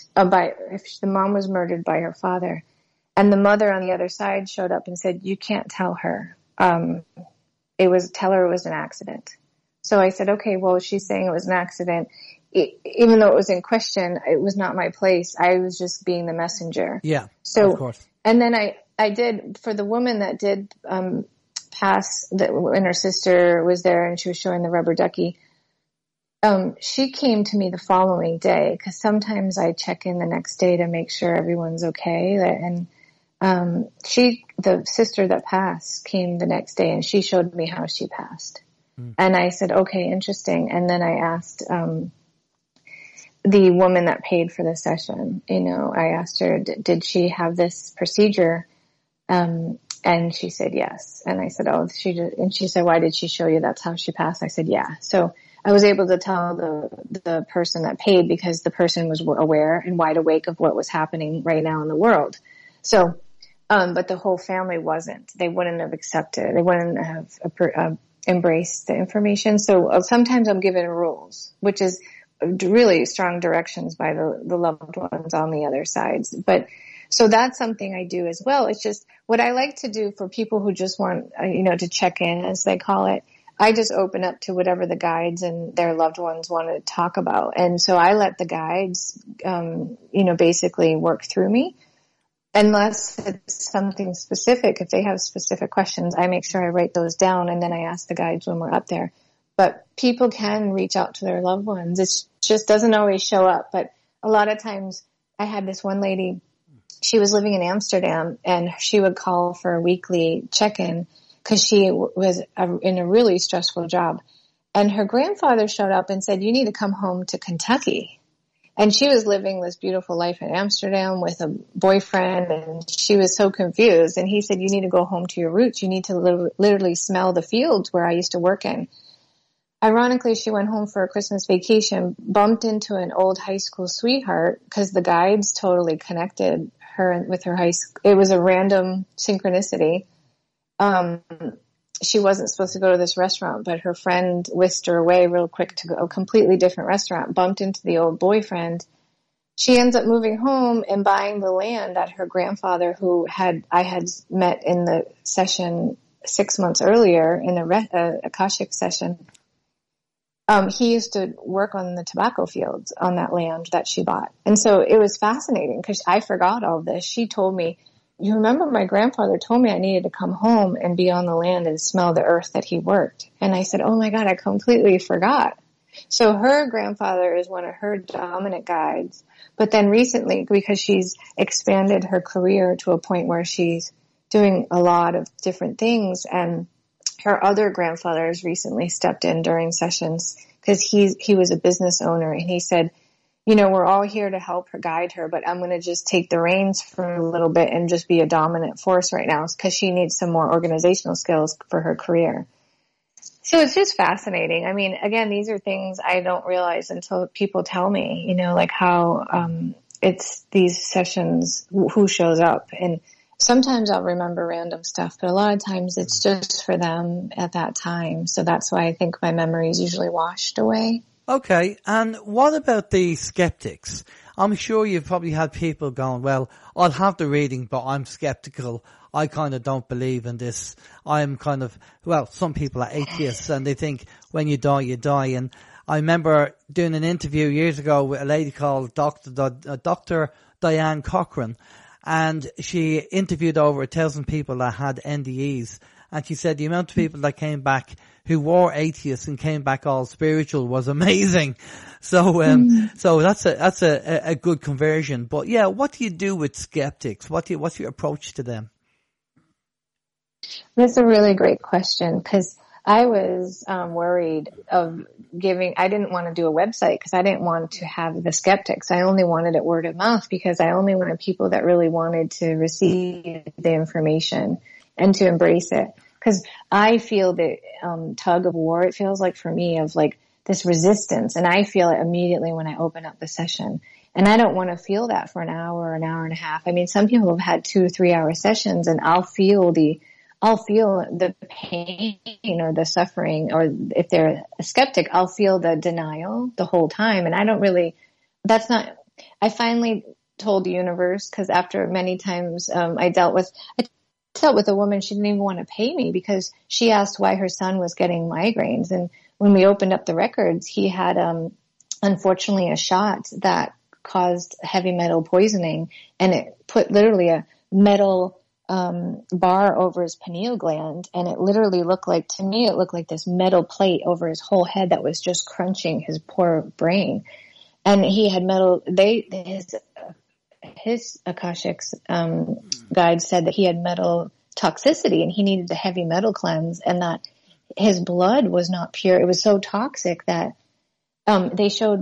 if the mom was murdered by her father, and the mother on the other side showed up and said, you can't tell her. Tell her it was an accident. So I said, okay, well, she's saying it was an accident. Even though it was in question, it was not my place. I was just being the messenger. Yeah. So, of course. And then I did, for the woman that did, pass, when her sister was there and she was showing the rubber ducky, she came to me the following day, because sometimes I check in the next day to make sure everyone's okay. And, the sister that passed came the next day, and she showed me how she passed. Mm. And I said, okay, interesting. And then I asked, the woman that paid for the session, you know, I asked her, did she have this procedure? And she said yes. And I said, oh, she did. And she said, why did she show you that's how she passed? I said, yeah. So I was able to tell the person that paid, because the person was aware and wide awake of what was happening right now in the world. So, but the whole family wasn't. They wouldn't have accepted. They wouldn't have embraced the information. So sometimes I'm given rules, which is really strong directions by the loved ones on the other sides. But So that's something I do as well. It's just what I like to do for people who just want, to check in, as they call it. I just open up to whatever the guides and their loved ones want to talk about. And so I let the guides, basically work through me. Unless it's something specific, if they have specific questions, I make sure I write those down and then I ask the guides when we're up there. But people can reach out to their loved ones. It just doesn't always show up. But a lot of times I had this one lady, she was living in Amsterdam and she would call for a weekly check-in because she was in a really stressful job. And her grandfather showed up and said, you need to come home to Kentucky. And she was living this beautiful life in Amsterdam with a boyfriend, and she was so confused. And he said, you need to go home to your roots. You need to literally smell the fields where I used to work in. Ironically, she went home for a Christmas vacation, bumped into an old high school sweetheart because the guides totally connected her with her high school. It was a random synchronicity. She wasn't supposed to go to this restaurant, but her friend whisked her away real quick to a completely different restaurant, bumped into the old boyfriend. She ends up moving home and buying the land that her grandfather, who I had met in the session 6 months earlier in a Akashic session. He used to work on the tobacco fields on that land that she bought. And so it was fascinating because I forgot all this. She told me, you remember my grandfather told me I needed to come home and be on the land and smell the earth that he worked. And I said, oh my God, I completely forgot. So her grandfather is one of her dominant guides. But then recently, because she's expanded her career to a point where she's doing a lot of different things, and her other grandfather has recently stepped in during sessions because he was a business owner, and he said, we're all here to help her, guide her, but I'm going to just take the reins for a little bit and just be a dominant force right now because she needs some more organizational skills for her career. So it's just fascinating. I mean, again, these are things I don't realize until people tell me, like how it's these sessions, who shows up. And sometimes I'll remember random stuff, but a lot of times it's just for them at that time. So that's why I think my memory is usually washed away. Okay, and what about the skeptics? I'm sure you've probably had people going, well, I'll have the reading, but I'm skeptical. I kind of don't believe in this. Some people are atheists and they think when you die, you die. And I remember doing an interview years ago with a lady called Dr. Diane Cochran, and she interviewed over 1,000 people that had NDEs. And she said the amount of people that came back who were atheists and came back all spiritual was amazing. So, so that's a good conversion. But yeah, what do you do with skeptics? What's your approach to them? That's a really great question because I was worried of I didn't want to do a website because I didn't want to have the skeptics. I only wanted it word of mouth because I only wanted people that really wanted to receive the information and to embrace it. Because I feel the tug of war, it feels like for me, of like this resistance. And I feel it immediately when I open up the session. And I don't want to feel that for an hour and a half. I mean, some people have had 2 or 3 hour sessions and I'll feel the pain or the suffering, or if they're a skeptic, I'll feel the denial the whole time. And I finally told the universe, because after many times I dealt with a woman, she didn't even want to pay me because she asked why her son was getting migraines. And when we opened up the records, he had, unfortunately, a shot that caused heavy metal poisoning, and it put literally a metal bar over his pineal gland, and it literally looked like this metal plate over his whole head that was just crunching his poor brain. And he had his Akashics guide said that he had metal toxicity and he needed the heavy metal cleanse, and that his blood was not pure. It was so toxic that they showed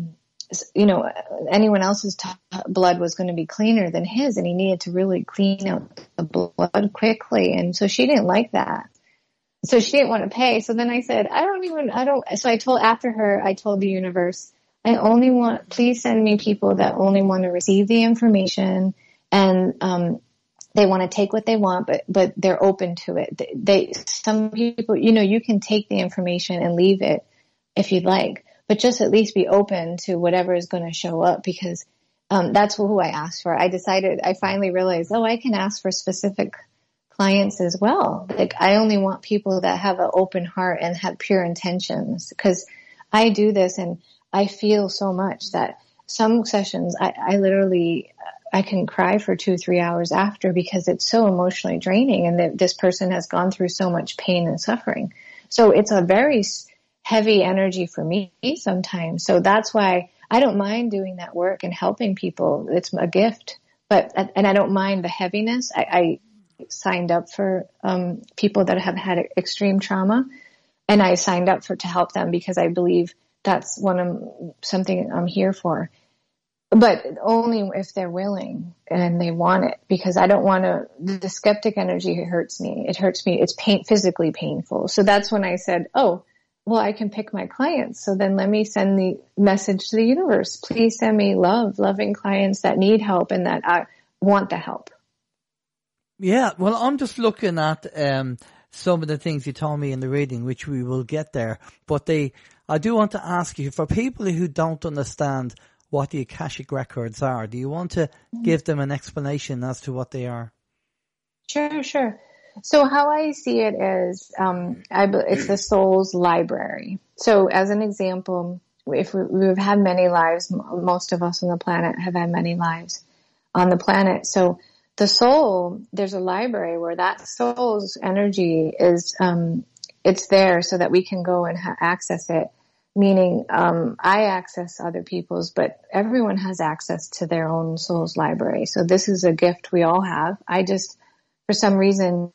anyone else's blood was going to be cleaner than his, and he needed to really clean out the blood quickly. And so she didn't like that. So she didn't want to pay. So then I said, so I told the universe, please send me people that only want to receive the information, and they want to take what they want, but they're open to it. Some people, you can take the information and leave it if you'd like, but just at least be open to whatever is going to show up, because that's who I asked for. I finally realized, I can ask for specific clients as well. Like, I only want people that have an open heart and have pure intentions, because I do this and I feel so much that some sessions I literally I can cry for 2-3 hours after, because it's so emotionally draining, and that this person has gone through so much pain and suffering. So it's a very heavy energy for me sometimes. So that's why I don't mind doing that work and helping people. It's a gift, and I don't mind the heaviness. I signed up for people that have had extreme trauma, and I signed up to help them because I believe that's something I'm here for. But only if they're willing and they want it, because I don't want to. The skeptic energy hurts me. It hurts me. It's physically painful. So that's when I said, I can pick my clients. So then let me send the message to the universe. Please send me loving clients that need help and that I want the help. Yeah, well, I'm just looking at some of the things you told me in the reading, which we will get there. But I do want to ask you, for people who don't understand what the Akashic Records are, do you want to give them an explanation as to what they are? Sure. So how I see it is, it's the soul's library. So as an example, if we've had many lives, most of us on the planet have had many lives on the planet. So the soul, there's a library where that soul's energy is, it's there so that we can go and access it. Meaning, I access other people's, but everyone has access to their own soul's library. So this is a gift we all have. I just, for some reason,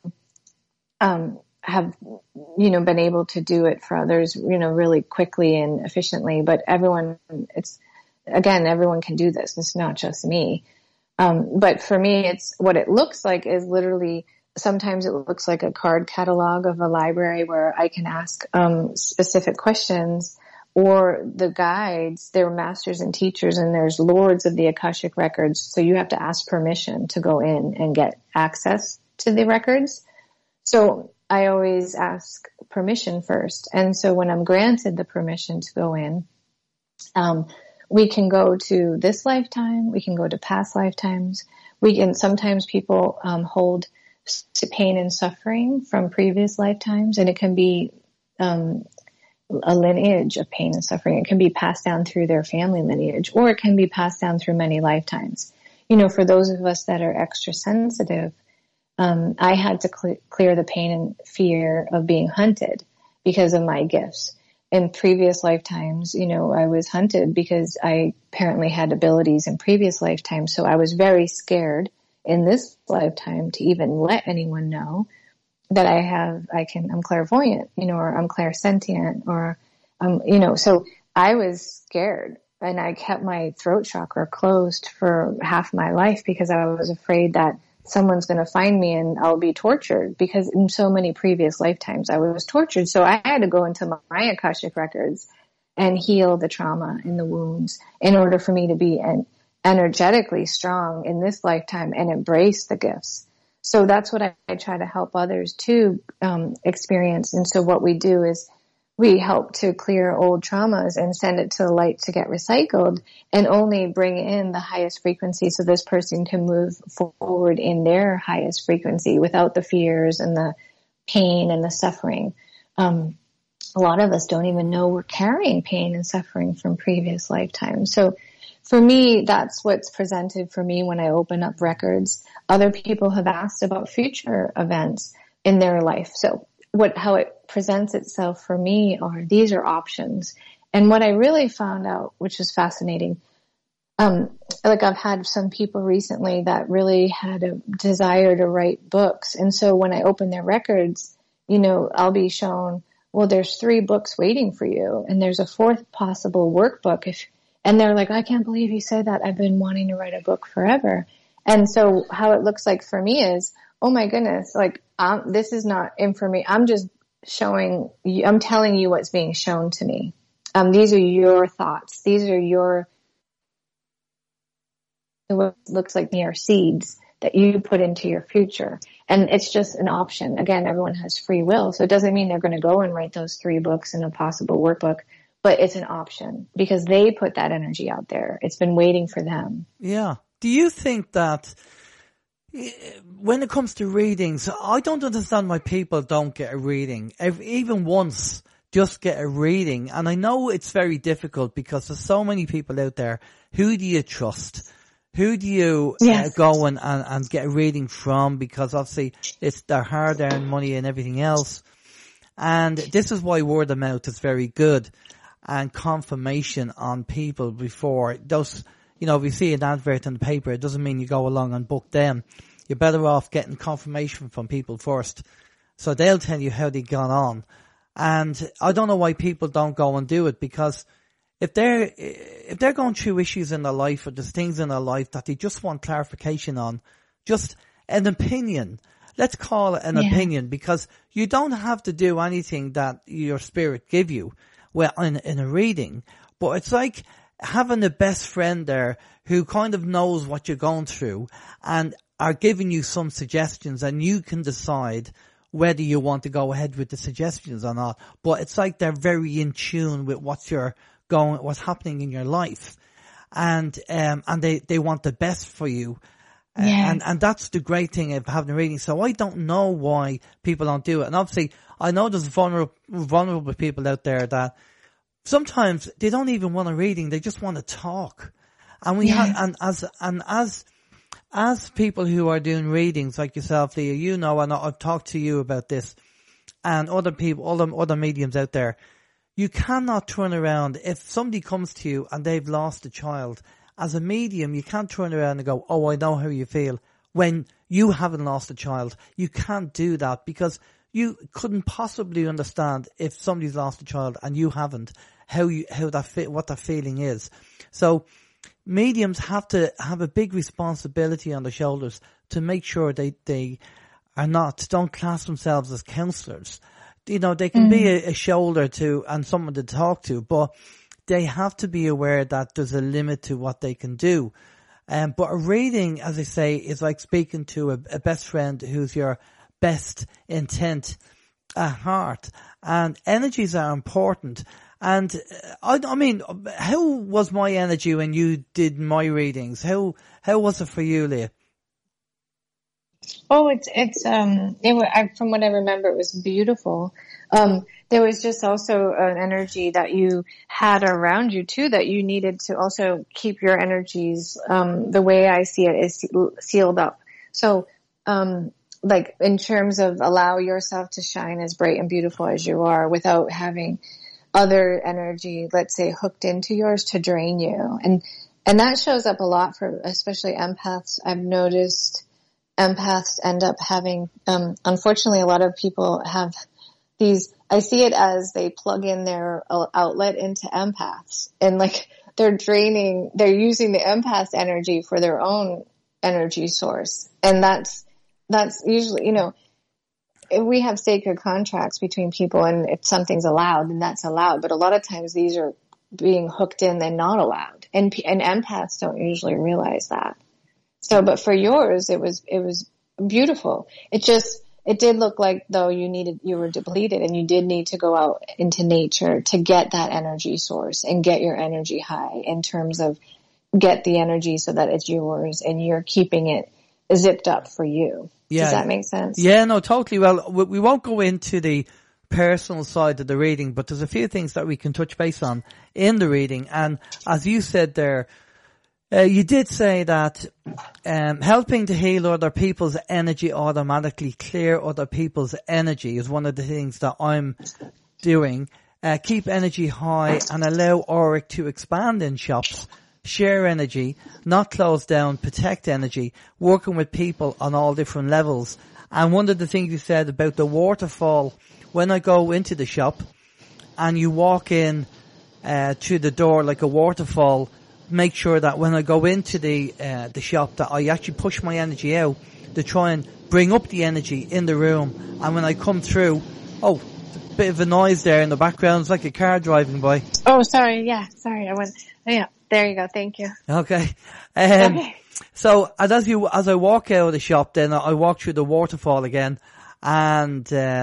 have, been able to do it for others, really quickly and efficiently. But everyone can do this. It's not just me. But for me, it's what it looks like is literally, sometimes it looks like a card catalog of a library where I can ask specific questions, or the guides, they're masters and teachers, and there's lords of the Akashic Records. So you have to ask permission to go in and get access to the records. So I always ask permission first. And so when I'm granted the permission to go in, we can go to this lifetime. We can go to past lifetimes. Sometimes people hold pain and suffering from previous lifetimes, and it can be a lineage of pain and suffering. It can be passed down through their family lineage, or it can be passed down through many lifetimes. For those of us that are extra sensitive, I had to clear the pain and fear of being hunted because of my gifts. In previous lifetimes, I was hunted because I apparently had abilities in previous lifetimes. So I was very scared in this lifetime to even let anyone know that I'm clairvoyant, or I'm clairsentient, or, so I was scared, and I kept my throat chakra closed for half my life because I was afraid that someone's going to find me and I'll be tortured, because in so many previous lifetimes I was tortured. So I had to go into my Akashic Records and heal the trauma and the wounds in order for me to be energetically strong in this lifetime and embrace the gifts. So that's what I try to help others to experience. And so what we do is we help to clear old traumas and send it to the light to get recycled, and only bring in the highest frequency so this person can move forward in their highest frequency without the fears and the pain and the suffering. A lot of us don't even know we're carrying pain and suffering from previous lifetimes. So for me, that's what's presented for me when I open up records. Other people have asked about future events in their life. So how it presents itself for me these are options. And what I really found out, which is fascinating, I've had some people recently that really had a desire to write books. And so when I open their records, I'll be shown, well, there's 3 books waiting for you, and there's a 4th possible workbook. And they're like, I can't believe you said that. I've been wanting to write a book forever. And so how it looks like for me is, oh my goodness, this is not information. I'm just showing you, I'm telling you what's being shown to me. These are your thoughts. These are what looks like are seeds that you put into your future. And it's just an option. Again, everyone has free will. So it doesn't mean they're going to go and write those 3 books in a possible workbook. but it's an option because they put that energy out there. It's been waiting for them. Yeah. Do you think that when it comes to readings, I don't understand why people don't get a reading, even once, just get a reading. And I know it's very difficult because there's so many people out there. Who do you trust? Who do you go and get a reading from? Because obviously it's their hard-earned money and everything else. And this is why word of mouth is very good, and confirmation on people before those. You know, if you see an advert in the paper, it doesn't mean you go along and book them. You're better off getting confirmation from people first. So they'll tell you how they got on. And I don't know why people don't go and do it, because if they're going through issues in their life, or there's things in their life that they just want clarification on, just an opinion. Let's call it an opinion, because you don't have to do anything that your spirit give you, well, in a reading. But it's like having a best friend there who kind of knows what you're going through and are giving you some suggestions, and you can decide whether you want to go ahead with the suggestions or not. But it's like they're very in tune with what's happening in your life. And they want the best for you. And that's the great thing of having a reading. So I don't know why people don't do it. And obviously I know there's vulnerable people out there that sometimes they don't even want a reading, they just want to talk. And as people who are doing readings like yourself, Leah, you know, and I've talked to you about this, and other people, other mediums out there, you cannot turn around if somebody comes to you and they've lost a child. As a medium, you can't turn around and go, "Oh, I know how you feel," when you haven't lost a child. You can't do that, because you couldn't possibly understand if somebody's lost a child and you haven't, what that feeling is. So mediums have to have a big responsibility on their shoulders to make sure they don't class themselves as counsellors. You know, they can be a shoulder to and someone to talk to, but they have to be aware that there's a limit to what they can do. But a reading, as I say, is like speaking to a best friend who's your best intent at heart. And energies are important. And I mean, how was my energy when you did my readings? How was it for you, Leah? Oh, from what I remember, it was beautiful. There was just also an energy that you had around you too, that you needed to also keep your energies, the way I see it, is sealed up. So, like in terms of allow yourself to shine as bright and beautiful as you are without having other energy, let's say, hooked into yours to drain you. And that shows up a lot for especially empaths. I've noticed empaths end up having, unfortunately, a lot of people have these, I see it as they plug in their outlet into empaths, and like they're using the empath's energy for their own energy source. And that's usually, you know, if we have sacred contracts between people, and if something's allowed, then that's allowed. But a lot of times these are being hooked in and not allowed. And empaths don't usually realize that. So, but for yours, it was beautiful. It did look like though you were depleted, and you did need to go out into nature to get that energy source and get your energy high, in terms of get the energy so that it's yours and you're keeping it zipped up for you. Yeah. Does that make sense? Yeah, no, totally. Well, we won't go into the personal side of the reading, but there's a few things that we can touch base on in the reading. And as you said there, you did say that helping to heal other people's energy, automatically clear other people's energy, is one of the things that I'm doing. Keep energy high and allow auric to expand in shops. Share energy, not close down, protect energy, working with people on all different levels. And one of the things you said about the waterfall, when I go into the shop and you walk in through the door like a waterfall, make sure that when I go into the shop that I actually push my energy out to try and bring up the energy in the room. And when I come through, a bit of a noise there in the background. It's like a car driving by. Oh, sorry. Yeah, sorry. Yeah, there you go. Thank you. Okay. Okay. So as I walk out of the shop, then I walk through the waterfall again, and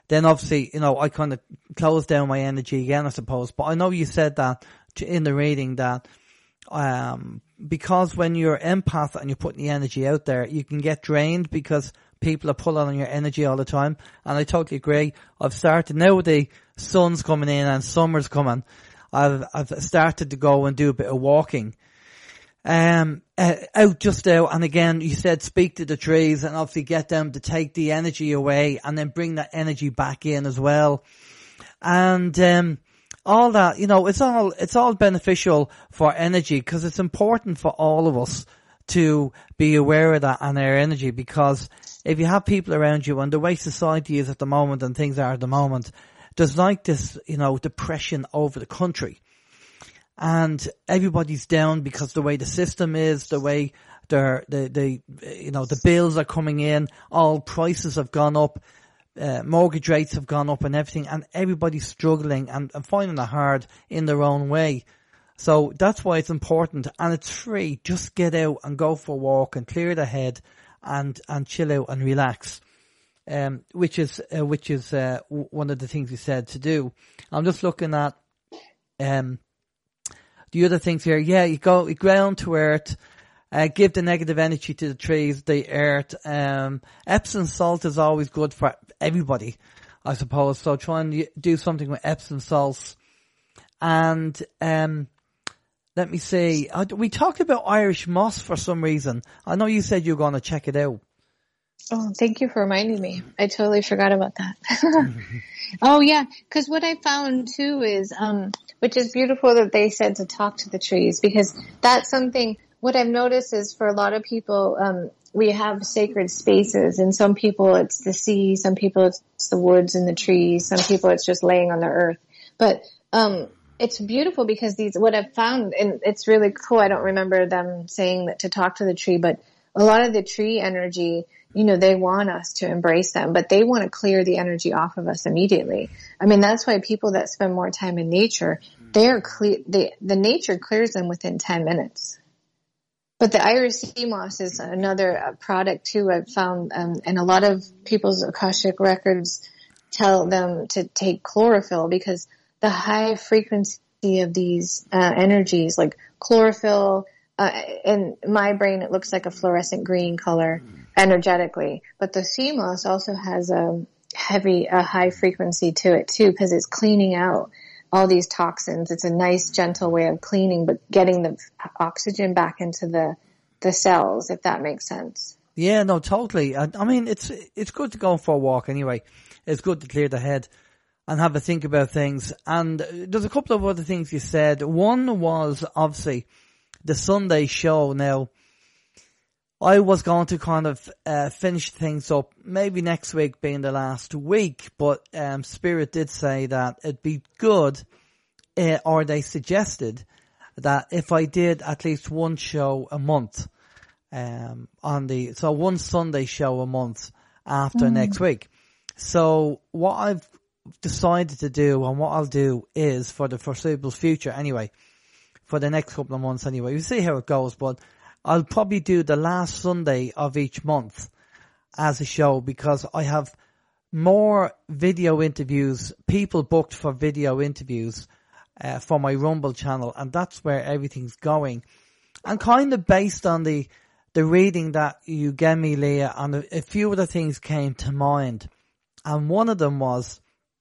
then obviously, I kind of close down my energy again, I suppose. But I know you said that in the reading that, because when you're empath and you're putting the energy out there, you can get drained because people are pulling on your energy all the time. And I totally agree. I've started, now the sun's coming in and summer's coming, I've started to go and do a bit of walking. And again, you said speak to the trees and obviously get them to take the energy away and then bring that energy back in as well. And, all that, it's all beneficial for energy because it's important for all of us to be aware of that and our energy, because if you have people around you and the way society is at the moment and things are at the moment, there's like this, depression over the country. And everybody's down because the way the system is, the way the bills are coming in, all prices have gone up, mortgage rates have gone up and everything, and everybody's struggling and finding it hard in their own way. So that's why it's important, and it's free. Just get out and go for a walk and clear the head and chill out and relax. Which is one of the things you said to do. I'm just looking at, the other things here. Yeah, you ground to earth, give the negative energy to the trees, the earth. Epsom salt is always good for everybody, I suppose. So try and do something with Epsom salts. And, let me see. We talked about Irish moss for some reason. I know you said you were going to check it out. Oh, thank you for reminding me. I totally forgot about that. Oh yeah, because what I found too is, which is beautiful that they said to talk to the trees, because that's something, what I've noticed is for a lot of people, we have sacred spaces, and some people it's the sea, some people it's the woods and the trees, some people it's just laying on the earth. But, it's beautiful because what I've found, and it's really cool, I don't remember them saying that to talk to the tree, but a lot of the tree energy, they want us to embrace them, but they want to clear the energy off of us immediately. I mean, that's why people that spend more time in nature, the nature clears them within 10 minutes. But the Irish sea moss is another product too, I've found, and a lot of people's Akashic records tell them to take chlorophyll, because the high frequency of these energies, like chlorophyll, in my brain, it looks like a fluorescent green color energetically. But the sea moss also has a high frequency to it too, because it's cleaning out all these toxins. It's a nice, gentle way of cleaning, but getting the oxygen back into the cells, if that makes sense. Yeah, no, totally. I mean, it's good to go for a walk anyway. It's good to clear the head and have a think about things. And there's a couple of other things you said. One was obviously the Sunday show. Now, I was going to kind of finish things up, maybe next week being the last week, but Spirit did say that it'd be good, or they suggested that if I did at least one show a month, so one Sunday show a month after next week. So what I've decided to do, and what I'll do is, for the foreseeable future anyway, for the next couple of months anyway, we'll see how it goes, but I'll probably do the last Sunday of each month as a show, because I have more video interviews, people booked for video interviews for my Rumble channel, and that's where everything's going. And kind of based on the reading that you gave me, Leah, and a few other things came to mind. And one of them was,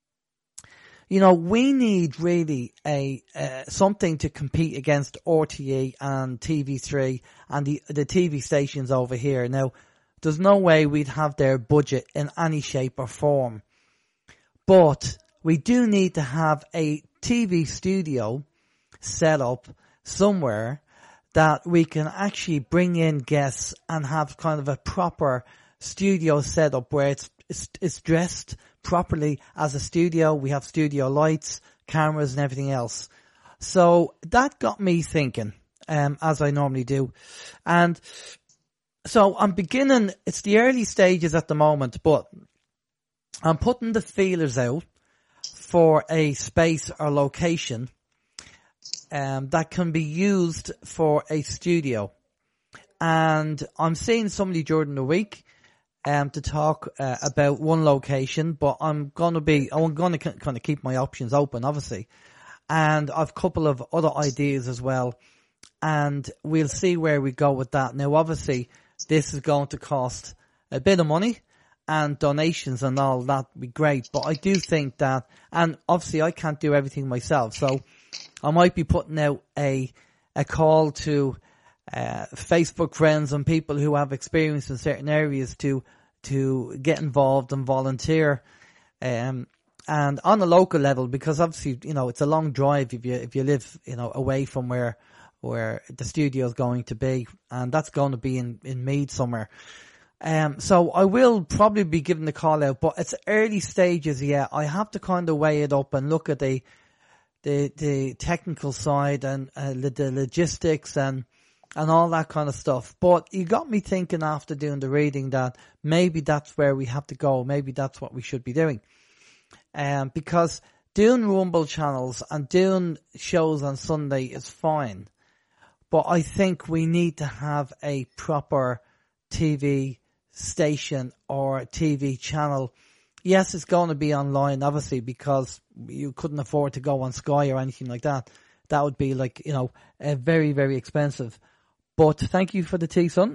we need really something to compete against RTE and TV3 and the TV stations over here. Now, there's no way we'd have their budget in any shape or form. But we do need to have a TV studio set up somewhere that we can actually bring in guests and have kind of a proper studio set up where it's dressed properly as a studio. We have studio lights, cameras and everything else. So that got me thinking, as I normally do. And so I'm beginning, it's the early stages at the moment, but I'm putting the feelers out for a space or location that can be used for a studio. And I'm seeing somebody during the week. to talk about one location, but I'm going to kind of keep my options open, obviously. And I've a couple of other ideas as well. And we'll see where we go with that. Now, obviously, this is going to cost a bit of money, and donations and all that would be great. But I do think that, and obviously I can't do everything myself, so I might be putting out a call to Facebook friends and people who have experience in certain areas to get involved and volunteer, and on a local level, because obviously, you know, it's a long drive if you live, you know, away from where the studio is going to be, and that's going to be in Meath somewhere. So I will probably be giving the call out, but it's early stages yet. I have to kind of weigh it up and look at the technical side and the logistics and all that kind of stuff. But you got me thinking after doing the reading that maybe that's where we have to go. Maybe that's what we should be doing. Because doing Rumble channels and doing shows on Sunday is fine. But I think we need to have a proper TV station or TV channel. Yes, it's going to be online, obviously, because you couldn't afford to go on Sky or anything like that. That would be like, you know, very, very expensive. But thank you for the tea, son.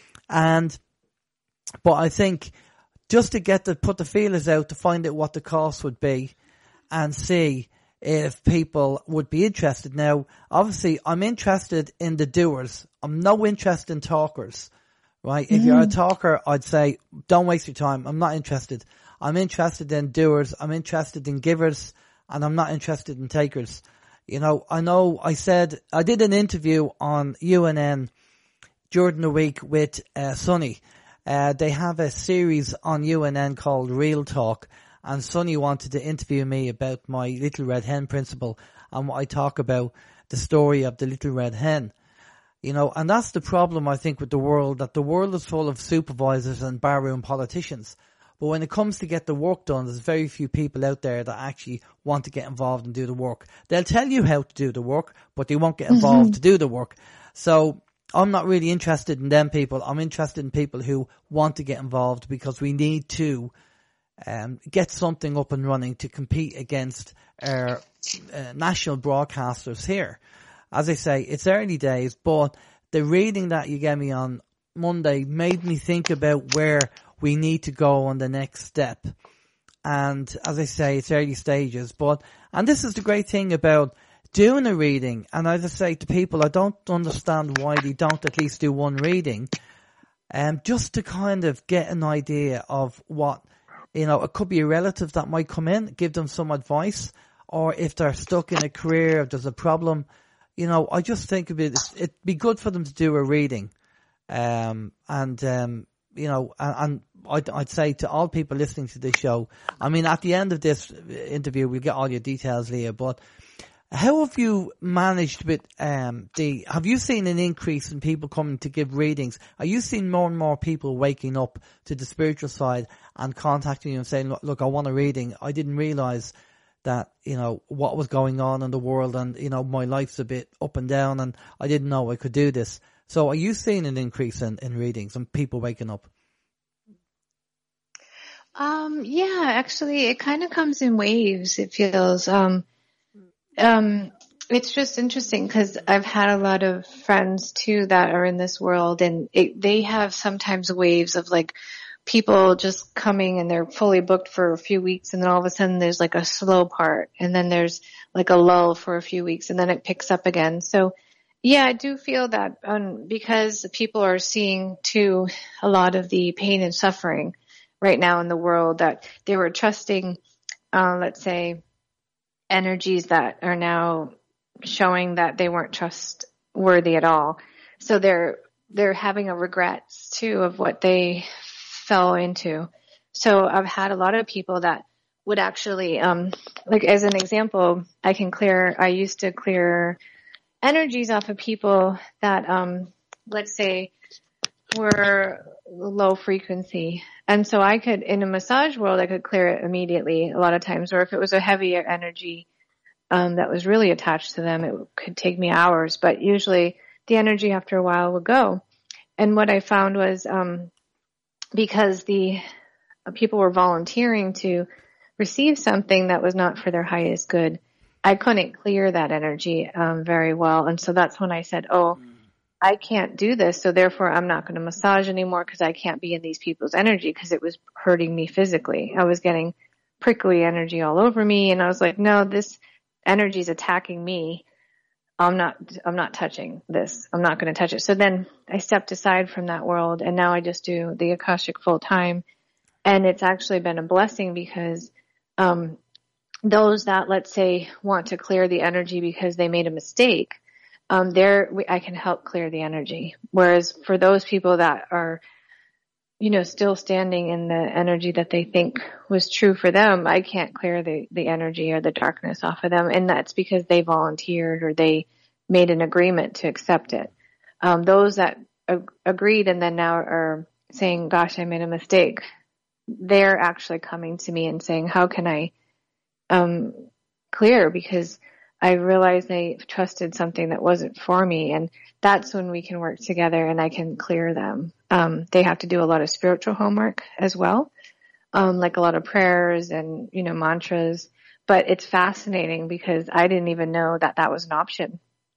But I think just to put the feelers out to find out what the cost would be and see if people would be interested. Now, obviously, I'm interested in the doers. I'm no interest in talkers, right? If you're a talker, I'd say, don't waste your time. I'm not interested. I'm interested in doers. I'm interested in givers, and I'm not interested in takers. You know I said, I did an interview on UNN during the week with Sonny. They have a series on UNN called Real Talk, and Sonny wanted to interview me about my Little Red Hen principle and what I talk about, the story of the Little Red Hen. You know, and that's the problem, I think, with the world, that the world is full of supervisors and barroom politicians. But when it comes to get the work done, there's very few people out there that actually want to get involved and do the work. They'll tell you how to do the work, but they won't get involved to do the work. So I'm not really interested in them people. I'm interested in people who want to get involved, because we need to get something up and running to compete against our national broadcasters here. As I say, it's early days, but the reading that you gave me on Monday made me think about where we need to go on the next step. And as I say, it's early stages, and this is the great thing about doing a reading. And as I say to people, I don't understand why they don't at least do one reading, just to kind of get an idea of what, you know, it could be a relative that might come in, give them some advice, or if they're stuck in a career, if there's a problem, you know, I just think it'd be good for them to do a reading. You know, and I'd say to all people listening to this show, I mean, at the end of this interview, we'll get all your details, Leah, but how have you managed with, have you seen an increase in people coming to give readings? Are you seeing more and more people waking up to the spiritual side and contacting you and saying, look, I want a reading. I didn't realize that, you know, what was going on in the world, and, you know, my life's a bit up and down, and I didn't know I could do this. So are you seeing an increase in readings and people waking up? Yeah, actually it kind of comes in waves, it feels. It's just interesting because I've had a lot of friends too that are in this world, and they have sometimes waves of like people just coming and they're fully booked for a few weeks, and then all of a sudden there's like a slow part, and then there's like a lull for a few weeks, and then it picks up again. So yeah, I do feel that because people are seeing too a lot of the pain and suffering right now in the world, that they were trusting, let's say, energies that are now showing that they weren't trustworthy at all. So they're having a regrets too of what they fell into. So I've had a lot of people that would actually, like as an example, I used to clear energies off of people that, let's say, were low frequency. And so I could, in a massage world, I could clear it immediately a lot of times. Or if it was a heavier energy that was really attached to them, it could take me hours. But usually the energy after a while would go. And what I found was because the people were volunteering to receive something that was not for their highest good, I couldn't clear that energy very well. And so that's when I said, oh, I can't do this. So therefore I'm not going to massage anymore because I can't be in these people's energy because it was hurting me physically. I was getting prickly energy all over me. And I was like, no, this energy is attacking me. I'm not touching this. I'm not going to touch it. So then I stepped aside from that world, and now I just do the Akashic full time. And it's actually been a blessing because, those that, let's say, want to clear the energy because they made a mistake, I can help clear the energy. Whereas for those people that are, still standing in the energy that they think was true for them, I can't clear the energy or the darkness off of them. And that's because they volunteered or they made an agreement to accept it. Those that agreed and then now are saying, gosh, I made a mistake, they're actually coming to me and saying, how can I clear? Because I realized I trusted something that wasn't for me. And that's when we can work together and I can clear them. They have to do a lot of spiritual homework as well, like a lot of prayers and, mantras. But it's fascinating because I didn't even know that that was an option,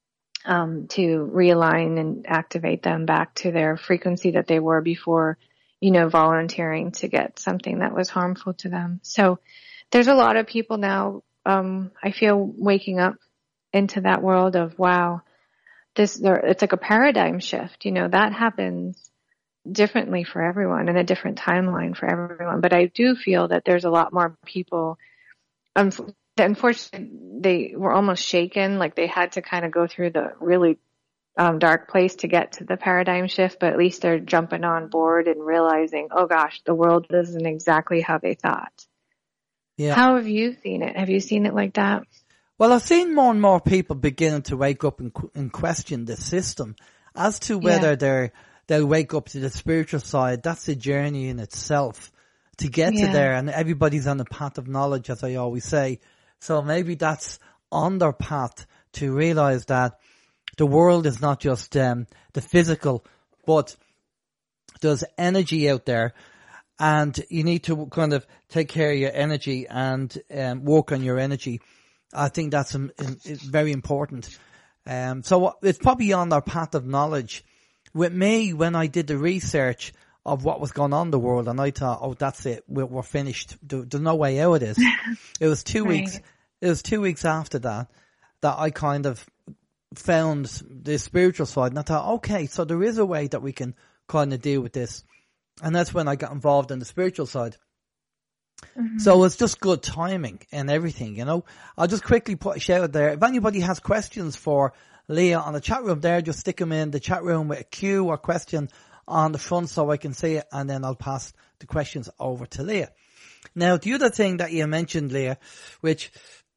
to realign and activate them back to their frequency that they were before, volunteering to get something that was harmful to them. So there's a lot of people now, I feel, waking up into that world of, wow, it's like a paradigm shift. That happens differently for everyone and a different timeline for everyone. But I do feel that there's a lot more people, unfortunately, they were almost shaken, like they had to kind of go through the really dark place to get to the paradigm shift, but at least they're jumping on board and realizing, oh gosh, the world isn't exactly how they thought. Yeah. How have you seen it? Have you seen it like that? Well, I've seen more and more people beginning to wake up and question the system as to whether they'll wake up to the spiritual side. That's a journey in itself to get to there, and everybody's on the path of knowledge, as I always say. So maybe that's on their path to realize that the world is not just the physical, but there's energy out there. And you need to kind of take care of your energy and work on your energy. I think that's very important. So it's probably on our path of knowledge. With me, when I did the research of what was going on in the world, and I thought, oh, that's it, we're finished. There's no way out of this. It was 2 weeks. It was 2 weeks after that I kind of found the spiritual side, and I thought, okay, so there is a way that we can kind of deal with this. And that's when I got involved in the spiritual side. Mm-hmm. So it's just good timing and everything, I'll just quickly put a shout out there. If anybody has questions for Leah on the chat room there, just stick them in the chat room with a Q or question on the front so I can see it, and then I'll pass the questions over to Leah. Now, the other thing that you mentioned, Leah, which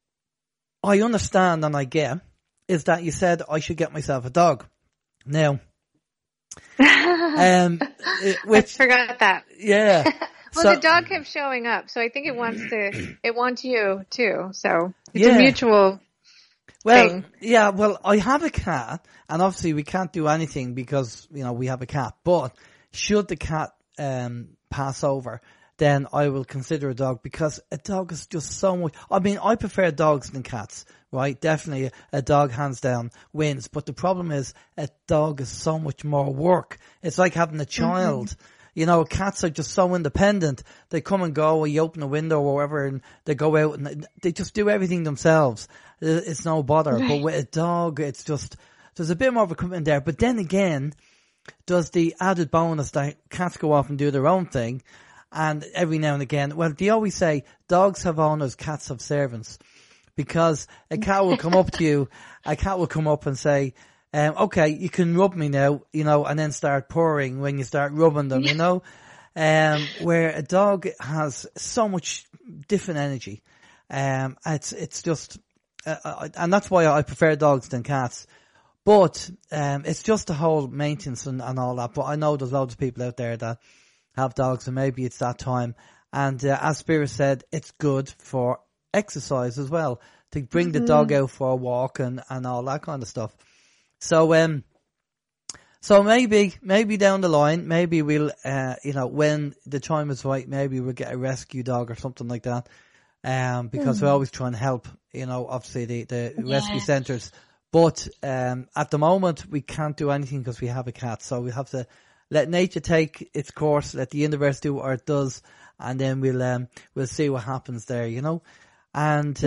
I understand and I get, is that you said I should get myself a dog. Now, I forgot that. Yeah. Well, so, the dog kept showing up, so I think it wants you too. So it's a mutual thing. Yeah, well, I have a cat, and obviously we can't do anything because, we have a cat. But should the cat pass over, then I will consider a dog, because a dog is just so much. I mean, I prefer dogs than cats, right? Definitely a dog, hands down, wins. But the problem is a dog is so much more work. It's like having a child. Mm-hmm. Cats are just so independent. They come and go, or you open a window or whatever, and they go out and they just do everything themselves. It's no bother. Right. But with a dog, it's just, there's a bit more of a commitment there. But then again, there's the added bonus that cats go off and do their own thing. And every now and again, well, they always say dogs have owners, cats have servants, because a cat will come up to you, a cat will come up and say, okay, you can rub me now, and then start purring when you start rubbing them, where a dog has so much different energy. It's just, and that's why I prefer dogs than cats. But, it's just the whole maintenance and all that. But I know there's loads of people out there that have dogs, and maybe it's that time. And as Spirit said, it's good for exercise as well, to bring the dog out for a walk and all that kind of stuff. So So maybe down the line, maybe we'll, when the time is right, maybe we'll get a rescue dog or something like that. Because we always try and help, obviously the rescue centres. But, at the moment we can't do anything because we have a cat. So we have to let nature take its course, let the universe do what it does, and then we'll see what happens there, And,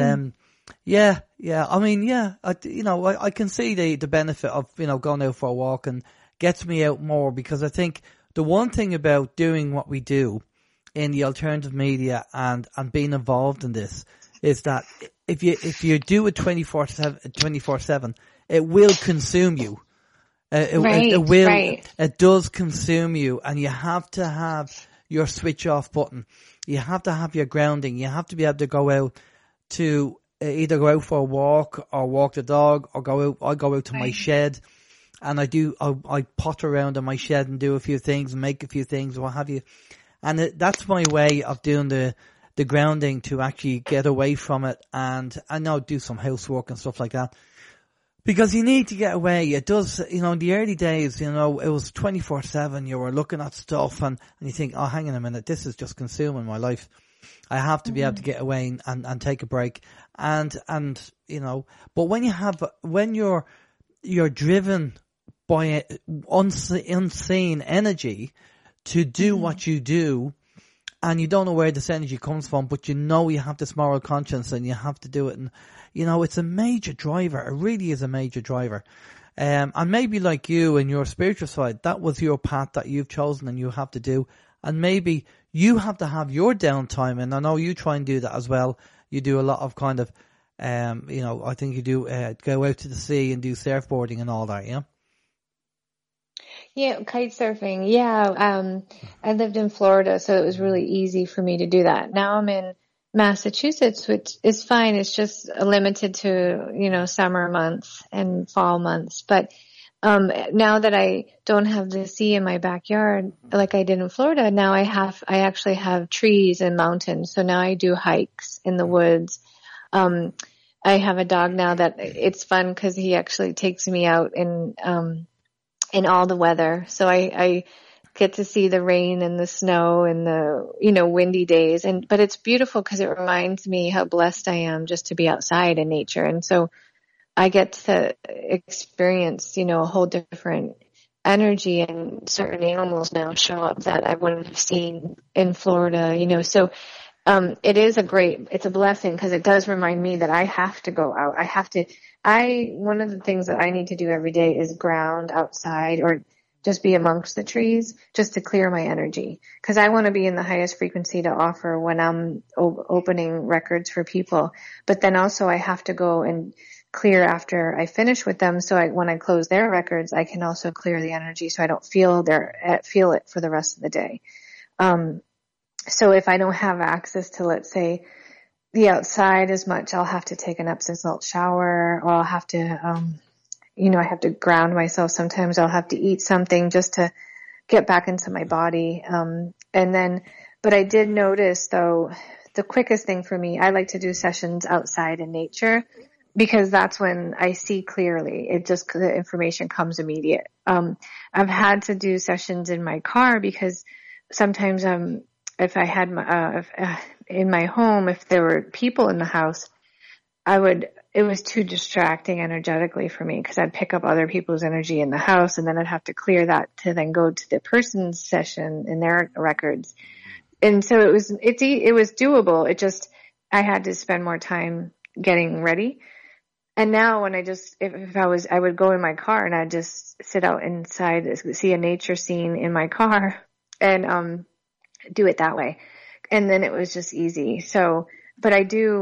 I can see the benefit of, going out for a walk, and gets me out more, because I think the one thing about doing what we do in the alternative media and being involved in this is that if you do it 24/7, it will consume you. It does consume you, and you have to have your switch off button. You have to have your grounding. You have to be able to go out to either go out for a walk or walk the dog, or I go out to my shed, and I potter around in my shed and do a few things and make a few things, what have you. And that's my way of doing the grounding, to actually get away from it, and I know do some housework and stuff like that. Because you need to get away. It does, in the early days, it was 24/7. You were looking at stuff and you think, oh, hang on a minute, this is just consuming my life. I have to be able to get away and take a break. But when you're driven by unseen energy to do what you do, and you don't know where this energy comes from, but you have this moral conscience and you have to do it. And, it's a major driver. It really is a major driver. And maybe like you and your spiritual side, that was your path that you've chosen and you have to do. And maybe you have to have your downtime. And I know you try and do that as well. You do a lot of kind of, I think you do go out to the sea and do surfboarding and all that, yeah? Yeah, kite surfing. Yeah. I lived in Florida, so it was really easy for me to do that. Now I'm in Massachusetts, which is fine. It's just limited to, summer months and fall months. But, now that I don't have the sea in my backyard like I did in Florida, now I actually have trees and mountains. So now I do hikes in the woods. I have a dog now that it's fun because he actually takes me out in all the weather. So I get to see the rain and the snow and the, windy days. But it's beautiful because it reminds me how blessed I am just to be outside in nature. And so I get to experience, a whole different energy, and certain animals now show up that I wouldn't have seen in Florida, so it's a blessing because it does remind me that I have to go out. One of the things that I need to do every day is ground outside or just be amongst the trees just to clear my energy. Cause I want to be in the highest frequency to offer when I'm opening records for people. But then also I have to go and clear after I finish with them. So when I close their records, I can also clear the energy so I don't feel it for the rest of the day. So if I don't have access to, let's say, the outside as much, I'll have to take an Epsom salt shower, or I'll have to, I have to ground myself. Sometimes I'll have to eat something just to get back into my body. But I did notice though, the quickest thing for me, I like to do sessions outside in nature because that's when I see clearly. The information comes immediate. I've had to do sessions in my car because sometimes, if I had in my home, if there were people in the house, it was too distracting energetically for me because I'd pick up other people's energy in the house and then I'd have to clear that to then go to the person's session in their records. And so it was doable. I had to spend more time getting ready. And now when I would go in my car and I'd just sit out inside, see a nature scene in my car and, do it that way. And then it was just easy. So, but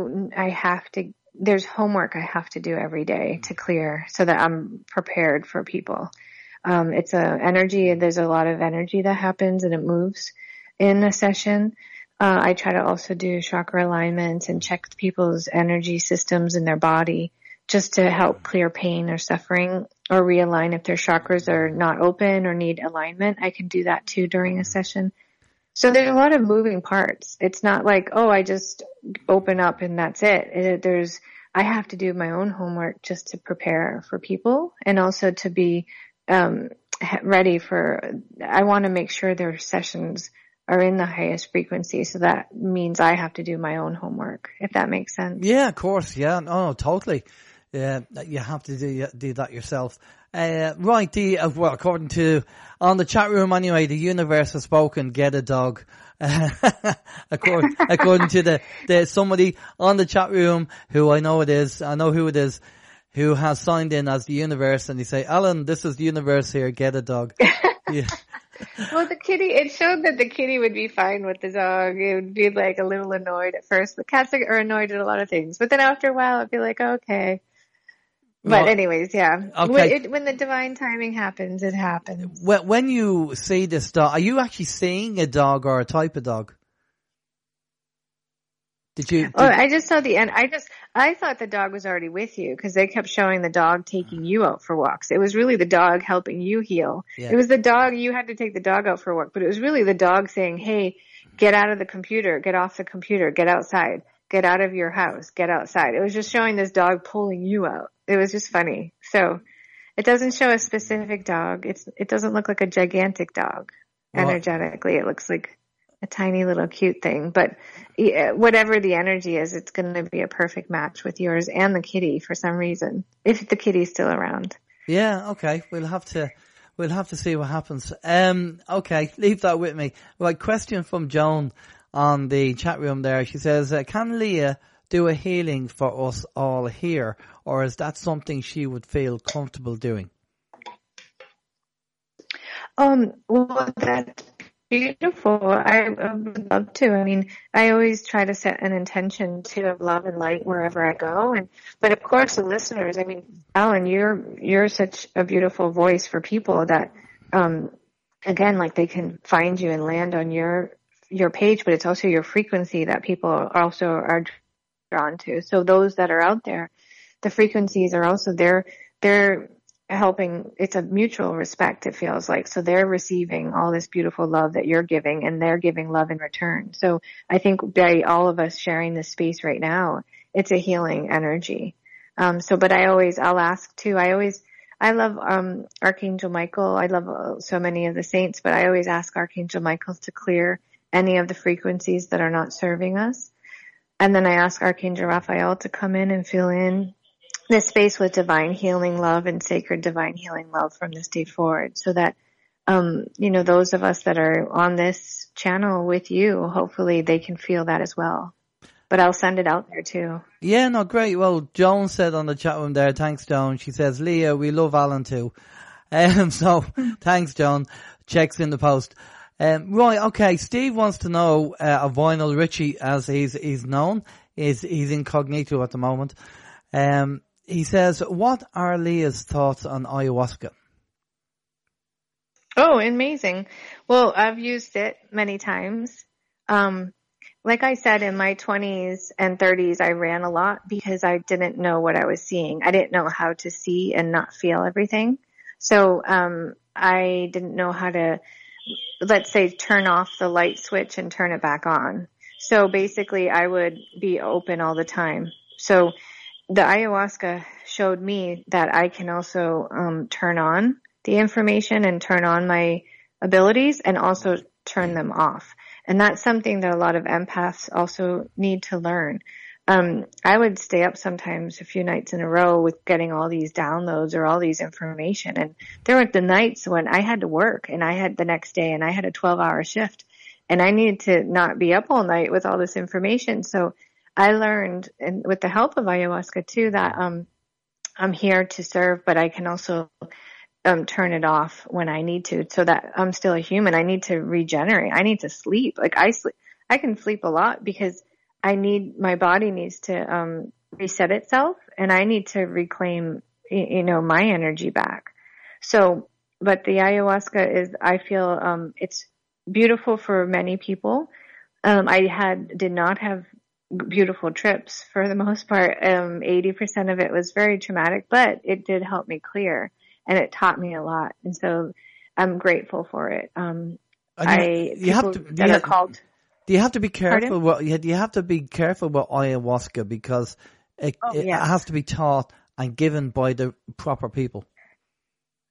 there's homework I have to do every day to clear so that I'm prepared for people. It's energy. There's a lot of energy that happens and it moves in a session. I try to also do chakra alignments and check people's energy systems in their body just to help clear pain or suffering or realign if their chakras are not open or need alignment. I can do that too during a session. So there's a lot of moving parts. It's not like, I just open up and that's it. I have to do my own homework just to prepare for people and also to be, ready for, I want to make sure their sessions are in the highest frequency. So that means I have to do my own homework, if that makes sense. Yeah, of course. Yeah, no, totally. You have to do that yourself. Right, well, according to, on the chat room anyway, the universe has spoken, get a dog. according to the somebody on the chat room who I know who it is, who has signed in as the universe, and they say, Alan, this is the universe here, get a dog. Yeah. Well, it showed that the kitty would be fine with the dog. It would be like a little annoyed at first. The cats are annoyed at a lot of things, but then after a while it'd be like, okay. But anyways, yeah. Okay. When the divine timing happens, it happens. When you see this dog, are you actually seeing a dog or a type of dog? I just saw the end. I thought the dog was already with you because they kept showing the dog taking you out for walks. It was really the dog helping you heal. Yeah. It was the dog, you had to take the dog out for a walk, but it was really the dog saying, hey, get out of the computer, get off the computer, get outside, get out of your house, get outside. It was just showing this dog pulling you out. It was just funny. So it doesn't show a specific dog. It doesn't look like a gigantic dog energetically. It looks like a tiny little cute thing, but whatever the energy is, it's going to be a perfect match with yours and the kitty for some reason, if the kitty's still around. Yeah, okay. We'll have to see what happens. Okay, leave that with me. Right, question from Joan on the chat room there. She says, can Leah do a healing for us all here, or is that something she would feel comfortable doing? Well, that's beautiful. I would love to. I mean, I always try to set an intention to have love and light wherever I go. But of course, the listeners, I mean, Alan, you're such a beautiful voice for people that, again, like they can find you and land on your page, but it's also your frequency that people also are drawn to. So those that are out there, the frequencies are also they're helping. It's a mutual respect, it feels like. So they're receiving all this beautiful love that you're giving, and they're giving love in return. So I think by all of us sharing this space right now, it's a healing energy. But I'll ask too. I love Archangel Michael. I love so many of the saints, but I always ask Archangel Michael to clear any of the frequencies that are not serving us. And then I ask Archangel Raphael to come in and fill in this space with divine healing love and sacred divine healing love from this day forward, so that, those of us that are on this channel with you, hopefully they can feel that as well. But I'll send it out there too. Yeah, no, great. Well, Joan said on the chat room there, thanks, Joan. She says, Leah, we love Alan too. So thanks, Joan. Checks in the post. Right, okay. Steve wants to know, of Vinyl Richie, as he's known. He's incognito at the moment. He says, what are Leah's thoughts on ayahuasca? Oh, amazing. Well, I've used it many times. Like I said, in my 20s and 30s, I ran a lot because I didn't know what I was seeing. I didn't know how to see and not feel everything. So, I didn't know how to, let's say, turn off the light switch and turn it back on. So basically I would be open all the time. So the ayahuasca showed me that I can also turn on the information and turn on my abilities and also turn them off. And that's something that a lot of empaths also need to learn. I would stay up sometimes a few nights in a row with getting all these downloads or all these information. And there were the nights when I had to work and I had the next day and I had a 12-hour shift and I needed to not be up all night with all this information. So I learned, and with the help of ayahuasca too, that I'm here to serve, but I can also turn it off when I need to, so that I'm still a human. I need to regenerate. I need to sleep. Like I can sleep a lot because my body needs to reset itself, and I need to reclaim, my energy back. So, but the ayahuasca is, I feel, it's beautiful for many people. I did not have beautiful trips for the most part. 80% of it was very traumatic, but it did help me clear, and it taught me a lot. And so I'm grateful for it. Do you have to be careful? You have to be careful with ayahuasca because it has to be taught and given by the proper people.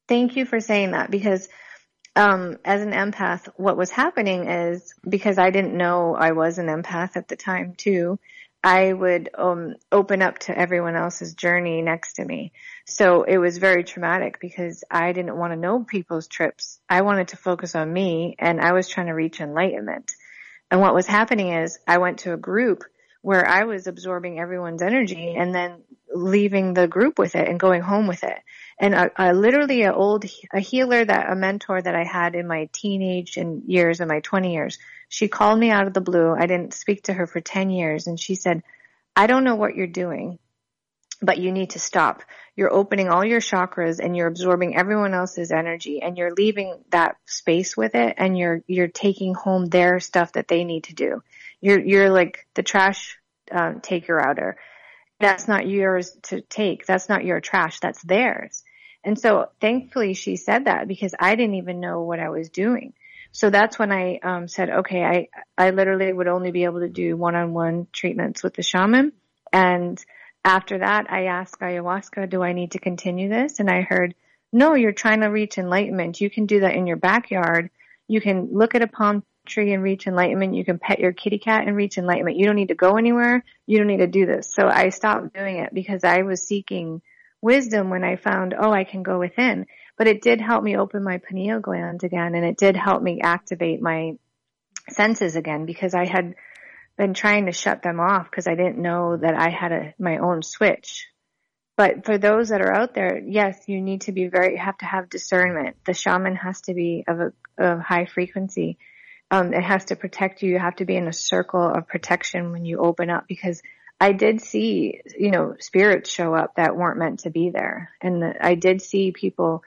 Thank you for saying that, because as an empath, what was happening is, because I didn't know I was an empath at the time too, I would open up to everyone else's journey next to me. So it was very traumatic because I didn't want to know people's trips. I wanted to focus on me, and I was trying to reach enlightenment. And what was happening is I went to a group where I was absorbing everyone's energy and then leaving the group with it and going home with it. And literally a healer, a mentor that I had in my teenage years and my 20 years, she called me out of the blue. I didn't speak to her for 10 years. And she said, I don't know what you're doing, but you need to stop. You're opening all your chakras and you're absorbing everyone else's energy, and you're leaving that space with it, and you're taking home their stuff that they need to do. You're like the trash taker outer. That's not yours to take. That's not your trash. That's theirs. And so thankfully she said that, because I didn't even know what I was doing. So that's when I said, okay, I literally would only be able to do one-on-one treatments with the shaman. And after that, I asked ayahuasca, do I need to continue this? And I heard, no, you're trying to reach enlightenment. You can do that in your backyard. You can look at a palm tree and reach enlightenment. You can pet your kitty cat and reach enlightenment. You don't need to go anywhere. You don't need to do this. So I stopped doing it because I was seeking wisdom when I found, I can go within. But it did help me open my pineal gland again, and it did help me activate my senses again, because I had been trying to shut them off because I didn't know that I had my own switch. But for those that are out there, yes, you need to be you have to have discernment. The shaman has to be of a high frequency. It has to protect you. You have to be in a circle of protection when you open up, because I did see, spirits show up that weren't meant to be there. And I did see people,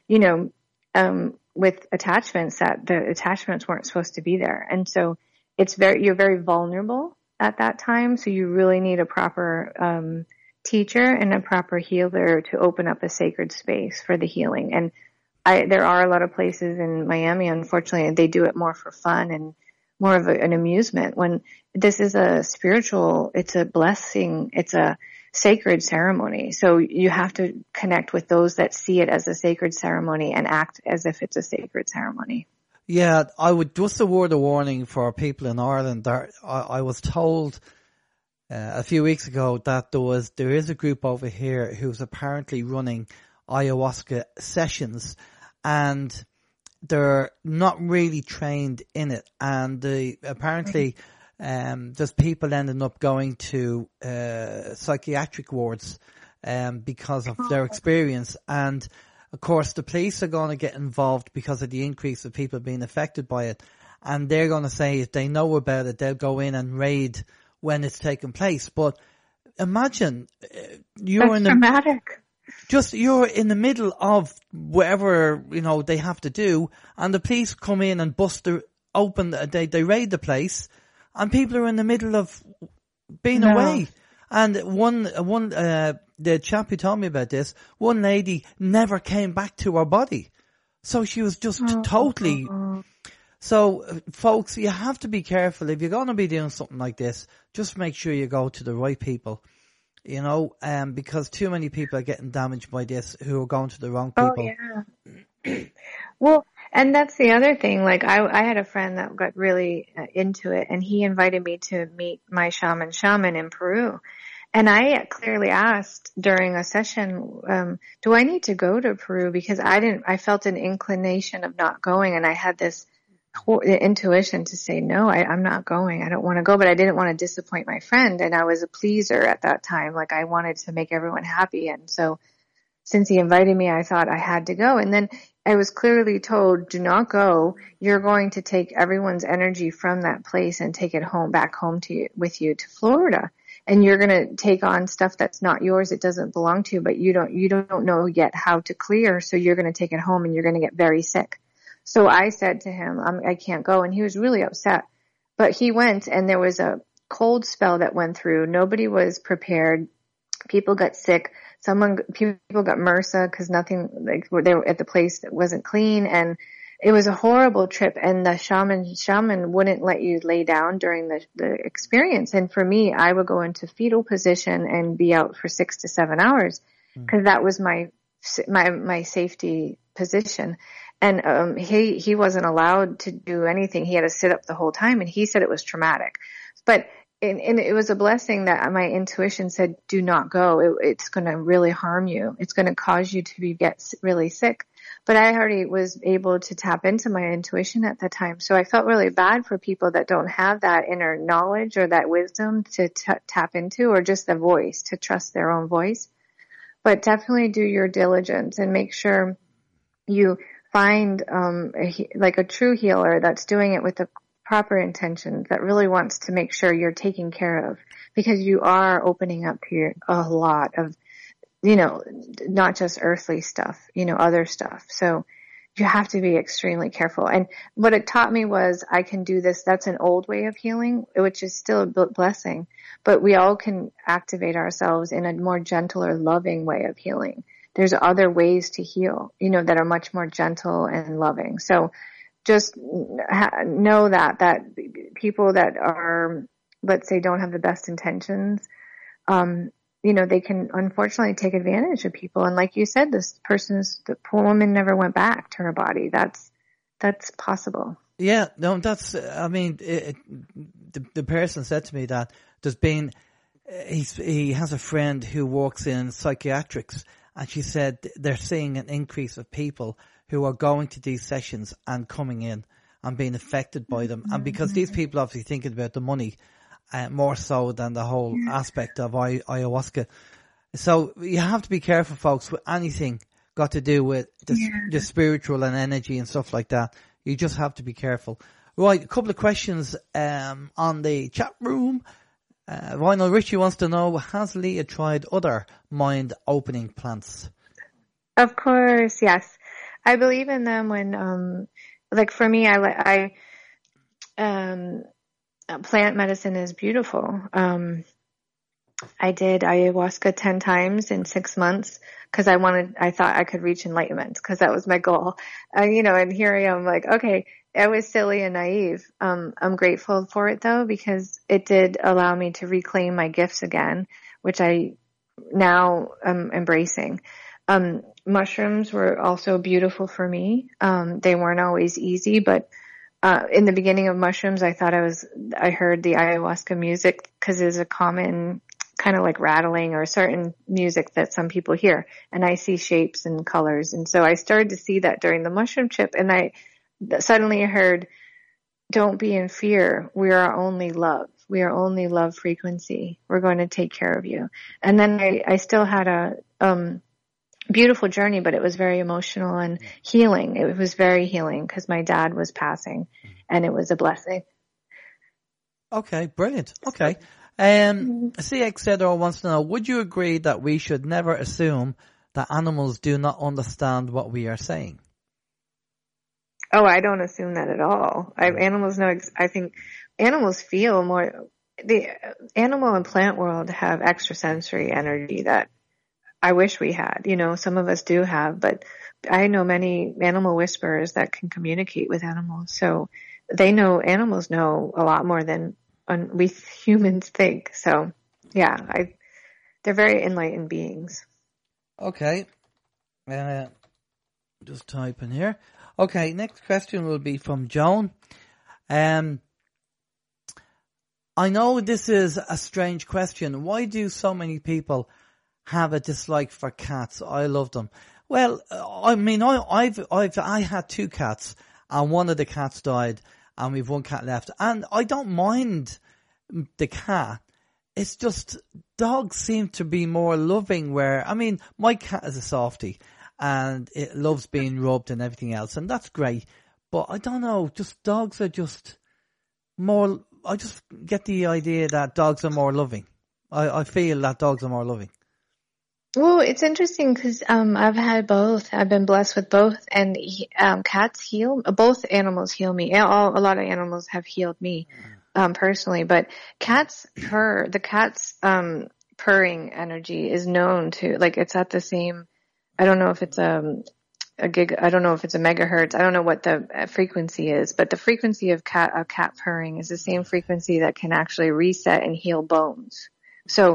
with attachments that the attachments weren't supposed to be there. And so you're very vulnerable at that time. So you really need a proper, teacher and a proper healer to open up a sacred space for the healing. And there are a lot of places in Miami, unfortunately, they do it more for fun and more of an amusement, when this is it's a blessing, it's a sacred ceremony. So you have to connect with those that see it as a sacred ceremony and act as if it's a sacred ceremony. Yeah, I would just a word of warning for people in Ireland. I was told a few weeks ago that there is a group over here who's apparently running ayahuasca sessions, and they're not really trained in it, and apparently there's people ending up going to psychiatric wards because of their experience. And of course the police are going to get involved because of the increase of people being affected by it, and they're going to say if they know about it, they'll go in and raid when it's taking place. But imagine you're dramatic. You're in the middle of whatever, they have to do, and the police come in and they raid the place, and people are in the middle of being away. And the chap who told me about this, one lady never came back to her body. So she was just totally. So folks, you have to be careful. If you're going to be doing something like this, just make sure you go to the right people. Because too many people are getting damaged by this who are going to the wrong people. Oh, yeah. Well, and that's the other thing. Like I had a friend that got really into it, and he invited me to meet my shaman in Peru. And I clearly asked during a session, do I need to go to Peru? Because I felt an inclination of not going, and I had this intuition to say, no, I'm not going. I don't want to go, but I didn't want to disappoint my friend. And I was a pleaser at that time. Like I wanted to make everyone happy. And so since he invited me, I thought I had to go. And then I was clearly told, do not go. You're going to take everyone's energy from that place and take it back home with you to Florida. And you're going to take on stuff that's not yours. It doesn't belong to you, but you don't know yet how to clear. So you're going to take it home and you're going to get very sick. So I said to him, I can't go. And he was really upset, but he went, and there was a cold spell that went through. Nobody was prepared. People got sick. People got MRSA because they were at the place that wasn't clean. And it was a horrible trip. And the shaman wouldn't let you lay down during the experience. And for me, I would go into fetal position and be out for 6 to 7 hours because that was my my safety position. And, he wasn't allowed to do anything. He had to sit up the whole time, and he said it was traumatic. But, and it was a blessing that my intuition said, do not go. It's going to really harm you. It's going to cause you to get really sick. But I already was able to tap into my intuition at the time. So I felt really bad for people that don't have that inner knowledge or that wisdom to tap into, or just the voice, to trust their own voice. But definitely do your diligence and make sure you find like a true healer that's doing it with the proper intentions, that really wants to make sure you're taken care of, because you are opening up to a lot of, not just earthly stuff, other stuff. So you have to be extremely careful. And what it taught me was, I can do this. That's an old way of healing, which is still a blessing, but we all can activate ourselves in a more gentler, loving way of healing. There's other ways to heal, that are much more gentle and loving. So just know that people that are, let's say, don't have the best intentions, they can unfortunately take advantage of people. And like you said, the poor woman never went back to her body. That's possible. Yeah, no, the person said to me that he has a friend who works in psychiatrics, and she said they're seeing an increase of people who are going to these sessions and coming in and being affected by them. And because these people obviously thinking about the money, more so than the whole aspect of ayahuasca. So you have to be careful, folks, with anything got to do with the spiritual and energy and stuff like that. You just have to be careful. Right, a couple of questions on the chat room. Vinyl Richie wants to know, has Leah tried other mind-opening plants? Of course, yes. I believe in them when, like for me, plant medicine is beautiful. I did ayahuasca 10 times in 6 months because I thought I could reach enlightenment, because that was my goal. And here I am, like, okay, I was silly and naive. I'm grateful for it though, because it did allow me to reclaim my gifts again, which I now am embracing. Mushrooms were also beautiful for me. They weren't always easy, but in the beginning of mushrooms, I thought I heard the ayahuasca music, because there's a common kind of like rattling or certain music that some people hear, and I see shapes and colors. And so I started to see that during the mushroom trip, and I suddenly heard, don't be in fear. We are only love. We are only love frequency. We're going to take care of you. And then I still had a beautiful journey, but it was very emotional and healing. It was very healing because my dad was passing, and it was a blessing. Okay, brilliant. Okay. CXZR wants to know, would you agree that we should never assume that animals do not understand what we are saying? Oh, I don't assume that at all. Animals know, I think animals feel more. The animal and plant world have extrasensory energy that I wish we had. Some of us do have, but I know many animal whisperers that can communicate with animals. So animals know a lot more than we humans think. So yeah, they're very enlightened beings. Okay. Just type in here. Okay, next question will be from Joan. I know this is a strange question. Why do so many people have a dislike for cats? I love them. Well, I had 2 cats, and one of the cats died, and we've 1 cat left. And I don't mind the cat. It's just dogs seem to be more loving, my cat is a softie, and it loves being rubbed and everything else, and that's great. But I don't know, just dogs are just more, I just get the idea that dogs are more loving. I feel that dogs are more loving. Well, it's interesting because I've had both. I've been blessed with both, and cats heal. Both animals heal me. A lot of animals have healed me personally, but cats purr. The cat's purring energy is known to, like, it's at the same. I don't know if it's a gig. I don't know if it's a megahertz. I don't know what the frequency is, but the frequency of cat purring is the same frequency that can actually reset and heal bones. So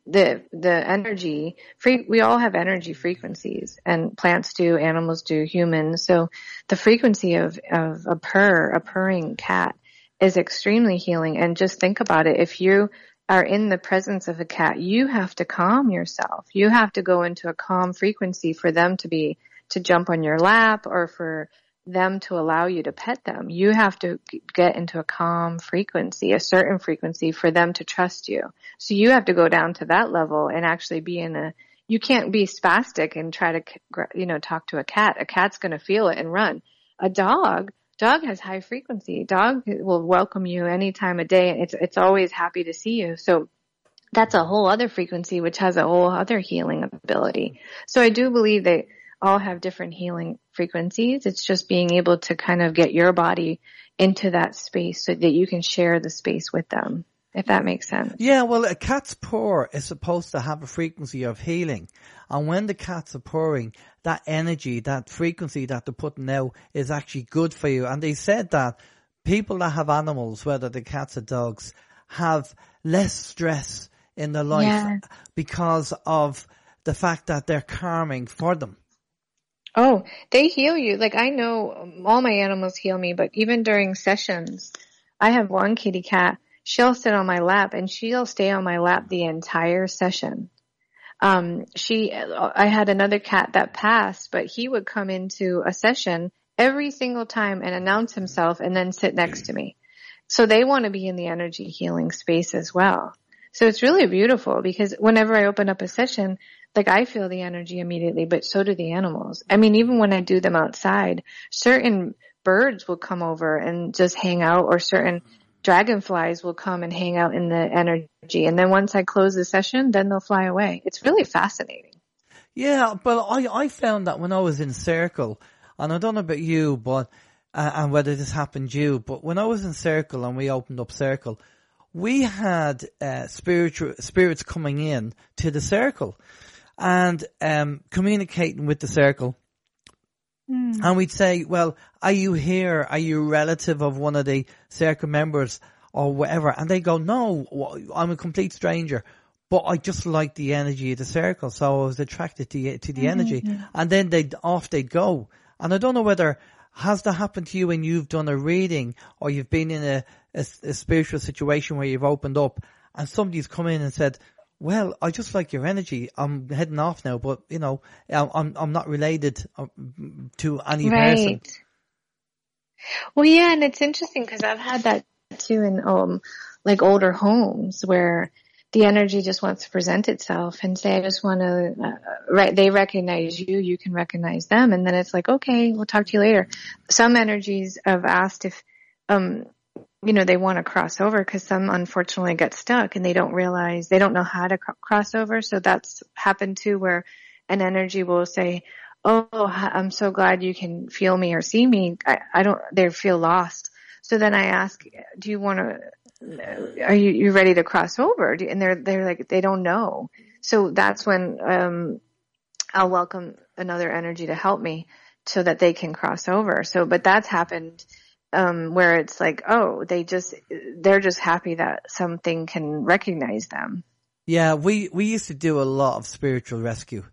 the energy we all have energy frequencies, and plants do, animals do, humans. So the frequency of a purring cat is extremely healing. And just think about it. If you are in the presence of a cat, you have to calm yourself. You have to go into a calm frequency for them to jump on your lap, or for them to allow you to pet them. You have to get into a calm frequency, a certain frequency, for them to trust you. So you have to go down to that level and actually be you can't be spastic and try to, talk to a cat. A cat's going to feel it and run. A dog has high frequency. Dog will welcome you any time of day, and it's always happy to see you. So that's a whole other frequency, which has a whole other healing ability. So I do believe they all have different healing frequencies. It's just being able to kind of get your body into that space so that you can share the space with them, if that makes sense. Yeah, well, a cat's purr is supposed to have a frequency of healing. And when the cats are purring, that energy, that frequency that they're putting out is actually good for you. And they said that people that have animals, whether they're cats or dogs, have less stress in their life because of the fact that they're calming for them. Oh, they heal you. Like, I know all my animals heal me, but even during sessions, I have one kitty cat. She'll sit on my lap, and she'll stay on my lap the entire session. I had another cat that passed, but he would come into a session every single time and announce himself and then sit next to me. So they want to be in the energy healing space as well. So it's really beautiful, because whenever I open up a session, like, I feel the energy immediately, but so do the animals. I mean, even when I do them outside, certain birds will come over and just hang out, or certain dragonflies will come and hang out in the energy. And then once I close the session, then they'll fly away. It's really fascinating. Yeah, but I found that when I was in Circle, and I don't know about you, but, and whether this happened to you, but when I was in Circle and we opened up Circle, we had, spirits coming in to the Circle and, communicating with the Circle. And we'd say, well, are you here? Are you a relative of one of the Circle members or whatever? And they go, no, I'm a complete stranger, but I just like the energy of the Circle. So I was attracted to the energy. And then they'd go. And I don't know whether, has that happened to you when you've done a reading, or you've been in a spiritual situation where you've opened up and somebody's come in and said, well, I just like your energy. I'm heading off now, but I'm not related to any person. Well, yeah, and it's interesting because I've had that too in like older homes where the energy just wants to present itself and say, I just want to, they recognize you, you can recognize them, and then it's like, okay, we'll talk to you later. Some energies have asked if, they want to cross over, because some unfortunately get stuck and they don't realize, they don't know how to cross over. So that's happened too, where an energy will say, oh, I'm so glad you can feel me or see me. They feel lost. So then I ask, do you want to, are you ready to cross over? And they're like, they don't know. So that's when, I'll welcome another energy to help me so that they can cross over. So, but that's happened, where it's like, oh, they're just happy that something can recognize them. Yeah, we used to do a lot of spiritual rescue.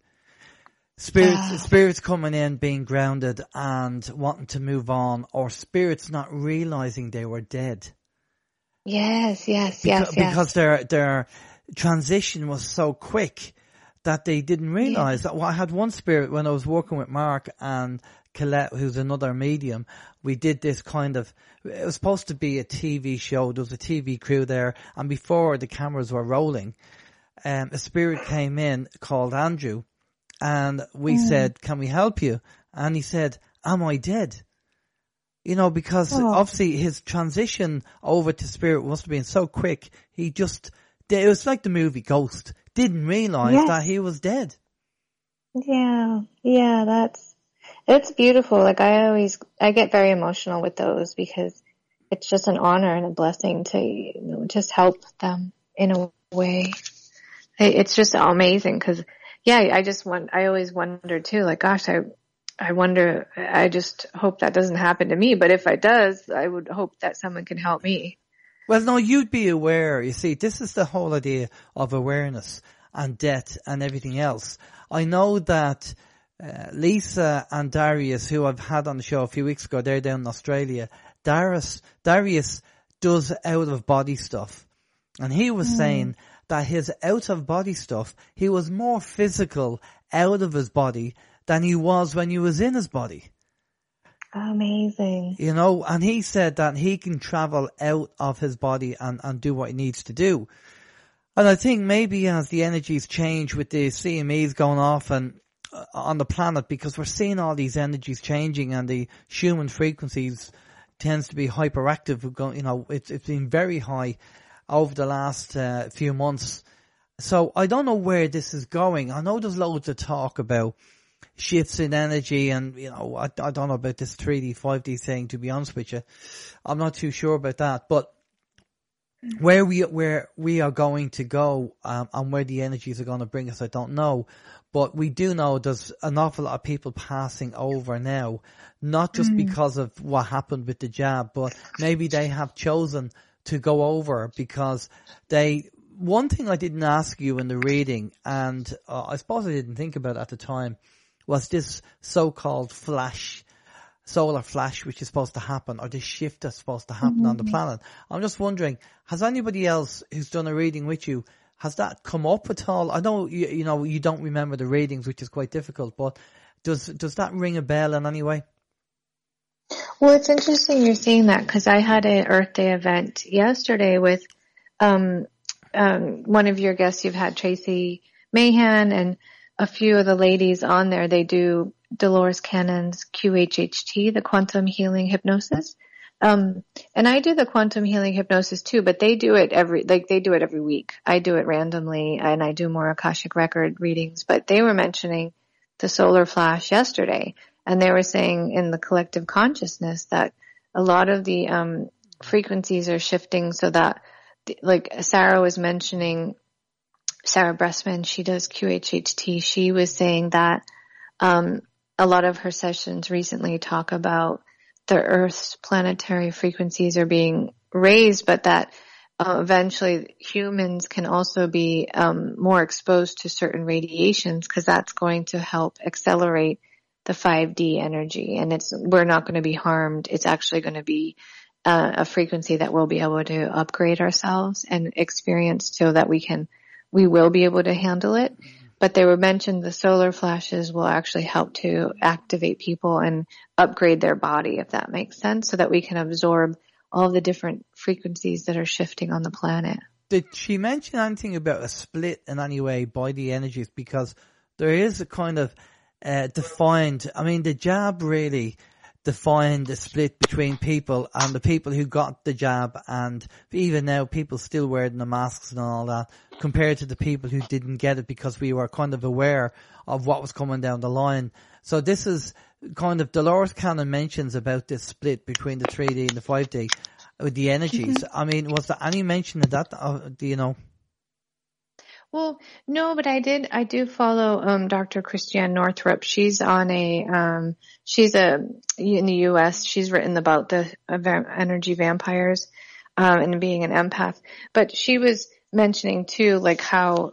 Spirits coming in, being grounded and wanting to move on, or spirits not realizing they were dead. Yes. Because their transition was so quick that they didn't realize that. Well, I had one spirit when I was working with Mark and Colette, who's another medium. We did this kind of, it was supposed to be a TV show. There was a TV crew there, and before the cameras were rolling, a spirit came in called Andrew, and we said, can we help you? And he said, am I dead? Because obviously his transition over to spirit must have been so quick. It was like the movie Ghost. Didn't realize that he was dead. Yeah, it's beautiful. Like, I get very emotional with those, because it's just an honor and a blessing to, just help them in a way. It's just amazing, because, I always wonder too, like, gosh, I wonder, I just hope that doesn't happen to me, but if it does, I would hope that someone can help me. Well, no, you'd be aware. You see, this is the whole idea of awareness. and death and everything else. I know that Lisa and Darius, who I've had on the show a few weeks ago, they're down in Australia. Darius does out of body stuff, and he was saying that his out of body stuff, he was more physical out of his body than he was when he was in his body. Amazing. You know, and he said that he can travel out of his body and do what he needs to do. And I think maybe as the energies change with the CMEs going off and on the planet, because we're seeing all these energies changing and the human frequencies tends to be hyperactive. You know, it's been very high over the last few months. So I don't know where this is going. I know there's loads of talk about shifts in energy and, you know, I don't know about this 3D, 5D thing, to be honest with you. I'm not too sure about that. But where we are going to go and where the energies are going to bring us, I don't know. But we do know there's an awful lot of people passing over now, not just because of what happened with the jab, but maybe they have chosen to go over because one thing I didn't ask you in the reading, and I suppose I didn't think about it at the time, was this so-called solar flash, which is supposed to happen, or this shift that's supposed to happen on the planet. I'm just wondering, has anybody else who's done a reading with you, has that come up at all? I know you know you don't remember the readings, which is quite difficult, but does that ring a bell in any way? Well, it's interesting you're saying that because I had an Earth Day event yesterday with one of your guests. You've had Tracy Mahan and a few of the ladies on there. They do Dolores Cannon's QHHT, the quantum healing hypnosis. And I do the quantum healing hypnosis too, but they do it every week. I do it randomly and I do more Akashic record readings, but they were mentioning the solar flash yesterday. And they were saying in the collective consciousness that a lot of the frequencies are shifting so that, like Sarah was mentioning, Sarah Bressman, she does QHHT. She was saying that a lot of her sessions recently talk about the Earth's planetary frequencies are being raised, but that eventually humans can also be more exposed to certain radiations because that's going to help accelerate the 5D energy, and we're not going to be harmed. It's actually going to be a frequency that we'll be able to upgrade ourselves and experience so that we will be able to handle it. But they were mentioned the solar flashes will actually help to activate people and upgrade their body, if that makes sense, so that we can absorb all the different frequencies that are shifting on the planet. Did she mention anything about a split in any way by the energies? Because there is a kind of defined, I mean, the jab really defined the split between people and the people who got the jab, and even now people still wearing the masks and all that, compared to the people who didn't get it because we were kind of aware of what was coming down the line. So this is kind of, Dolores Cannon mentions about this split between the 3D and the 5D with the energies. Mm-hmm. I mean, was there any mention of that? Do you know? Well, no, but I do follow, Dr. Christiane Northrup. She's on in the U.S., she's written about the energy vampires, and being an empath. But she was mentioning too, like how,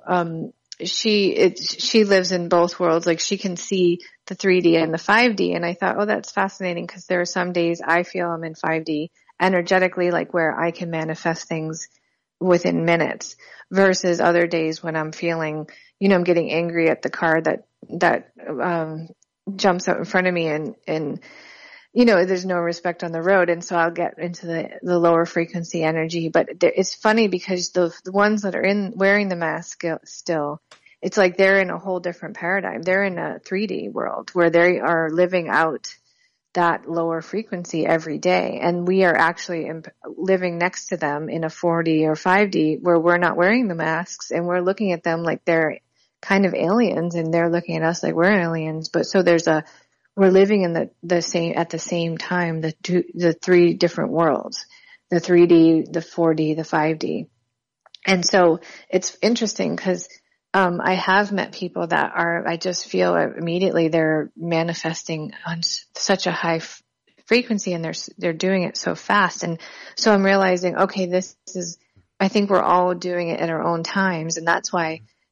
she lives in both worlds. Like she can see the 3D and the 5D. And I thought, oh, that's fascinating because there are some days I feel I'm in 5D energetically, like where I can manifest things within minutes, versus other days when I'm feeling, I'm getting angry at the car that jumps out in front of me and there's no respect on the road. And so I'll get into the lower frequency energy. But it's funny because the ones that are wearing the mask still, it's like they're in a whole different paradigm. They're in a 3D world where they are living out that lower frequency every day. And we are actually living next to them in a 4D or 5D where we're not wearing the masks and we're looking at them like they're kind of aliens and they're looking at us like we're aliens. But so we're living in the same time, the three different worlds, the 3D, the 4D, the 5D. And so it's interesting because I have met people that I just feel immediately they're manifesting on such a high frequency and they're doing it so fast. And so I'm realizing, okay, I think we're all doing it at our own times. And that's why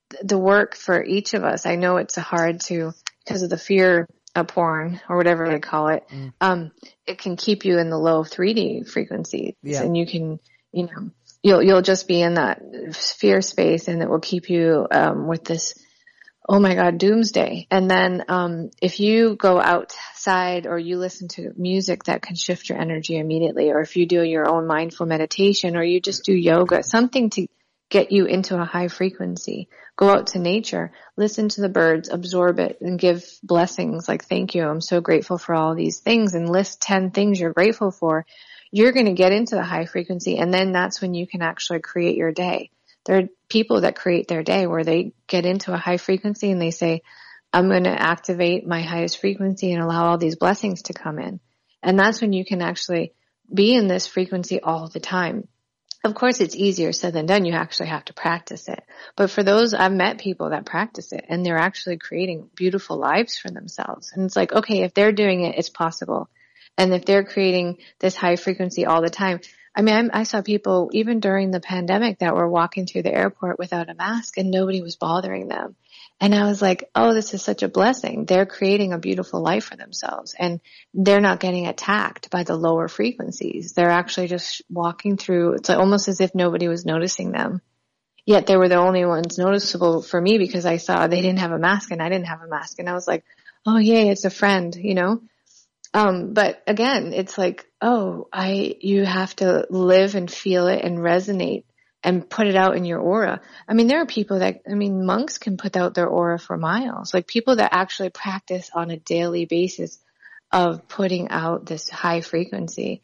the work for each of us, I know it's hard to, because of the fear of porn or whatever they call it, it can keep you in the low 3D frequencies, and you can, you'll just be in that fear space, and it will keep you with this, oh my God, doomsday. And then if you go outside or you listen to music that can shift your energy immediately, or if you do your own mindful meditation, or you just do yoga, something to get you into a high frequency, go out to nature, listen to the birds, absorb it, and give blessings like, thank you, I'm so grateful for all these things, and list 10 things you're grateful for. You're going to get into the high frequency, and then that's when you can actually create your day. There are people that create their day where they get into a high frequency and they say, I'm going to activate my highest frequency and allow all these blessings to come in. And that's when you can actually be in this frequency all the time. Of course, it's easier said than done. You actually have to practice it. But for those, I've met people that practice it, and they're actually creating beautiful lives for themselves. And it's like, okay, if they're doing it, it's possible. And if they're creating this high frequency all the time, I mean, I saw people even during the pandemic that were walking through the airport without a mask, and nobody was bothering them. And I was like, oh, this is such a blessing. They're creating a beautiful life for themselves, and they're not getting attacked by the lower frequencies. They're actually just walking through. It's almost as if nobody was noticing them. Yet they were the only ones noticeable for me, because I saw they didn't have a mask and I didn't have a mask. And I was like, oh, yay, it's a friend, But again, it's like, you have to live and feel it and resonate and put it out in your aura. I mean, there are people monks can put out their aura for miles. Like people that actually practice on a daily basis of putting out this high frequency.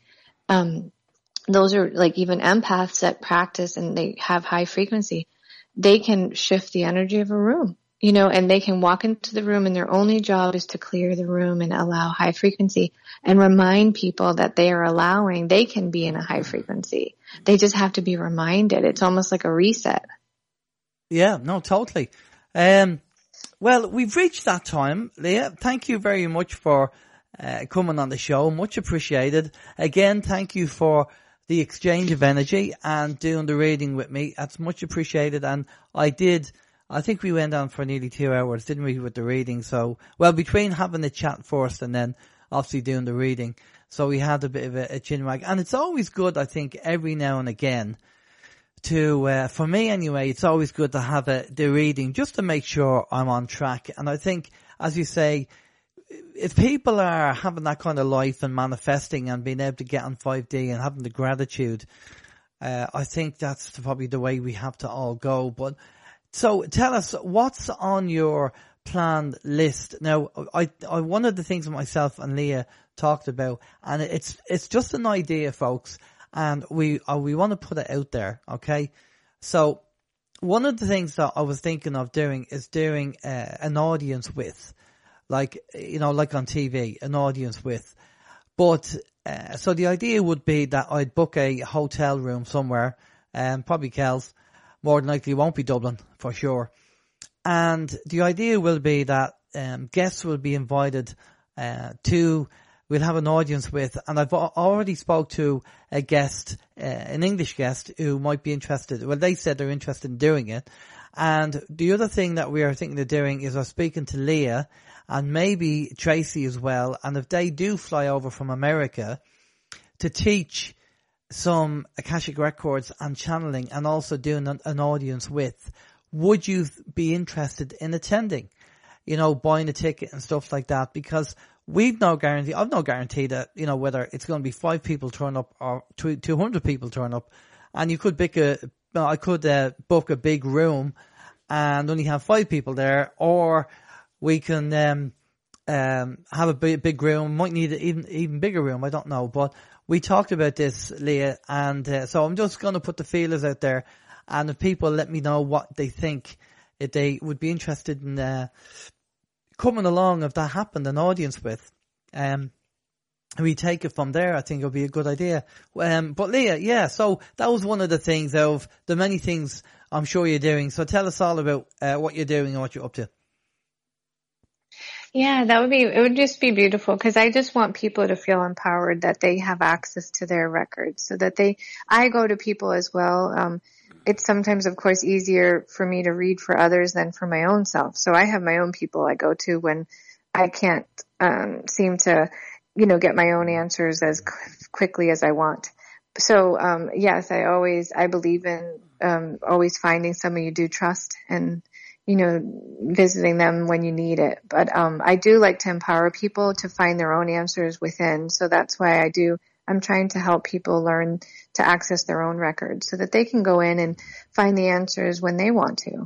Those are like even empaths that practice and they have high frequency. They can shift the energy of a room. And they can walk into the room and their only job is to clear the room and allow high frequency and remind people that they can be in a high frequency. They just have to be reminded. It's almost like a reset. Yeah, no, totally. Well, we've reached that time. Leah, thank you very much for coming on the show. Much appreciated. Again, thank you for the exchange of energy and doing the reading with me. That's much appreciated. And I think we went on for nearly 2 hours, didn't we, with the reading? So, well, between having the chat first and then obviously doing the reading. So we had a bit of a chin wag. And it's always good, I think, every now and again to, for me anyway, it's always good to have the reading just to make sure I'm on track. And I think, as you say, if people are having that kind of life and manifesting and being able to get on 5D and having the gratitude, I think that's probably the way we have to all go. But so tell us, what's on your planned list? Now, one of the things myself and Leah talked about, and it's just an idea, folks, and we want to put it out there, okay? So one of the things that I was thinking of doing is doing an audience with, like on TV, an audience with. But so the idea would be that I'd book a hotel room somewhere, probably Kells. More than likely won't be Dublin, for sure. And the idea will be that guests will be invited we'll have an audience with, and I've already spoke to a guest, an English guest, who might be interested. Well, they said they're interested in doing it. And the other thing that we are thinking of doing is I'm speaking to Leah and maybe Tracy as well. And if they do fly over from America to teach some Akashic Records and channeling and also doing an audience with, would you be interested in attending? Buying a ticket and stuff like that, because I've no guarantee that, whether it's going to be 5 people turn up or 200 people turn up. And you could I could book a big room and only have 5 people there, or we can have a big room, might need an even bigger room, I don't know. But we talked about this, Leah, and so I'm just going to put the feelers out there, and if people let me know what they think, if they would be interested in coming along, if that happened, an audience with, we take it from there. I think it'll be a good idea. But Leah, yeah, so that was one of the things of the many things I'm sure you're doing. So tell us all about what you're doing and what you're up to. Yeah, it would just be beautiful, because I just want people to feel empowered that they have access to their records, so that I go to people as well. it's sometimes, of course, easier for me to read for others than for my own self. So I have my own people I go to when I can't seem to, get my own answers as quickly as I want. So, yes, I believe in always finding someone you do trust and, visiting them when you need it. But I do like to empower people to find their own answers within. So that's why I'm trying to help people learn to access their own records so that they can go in and find the answers when they want to.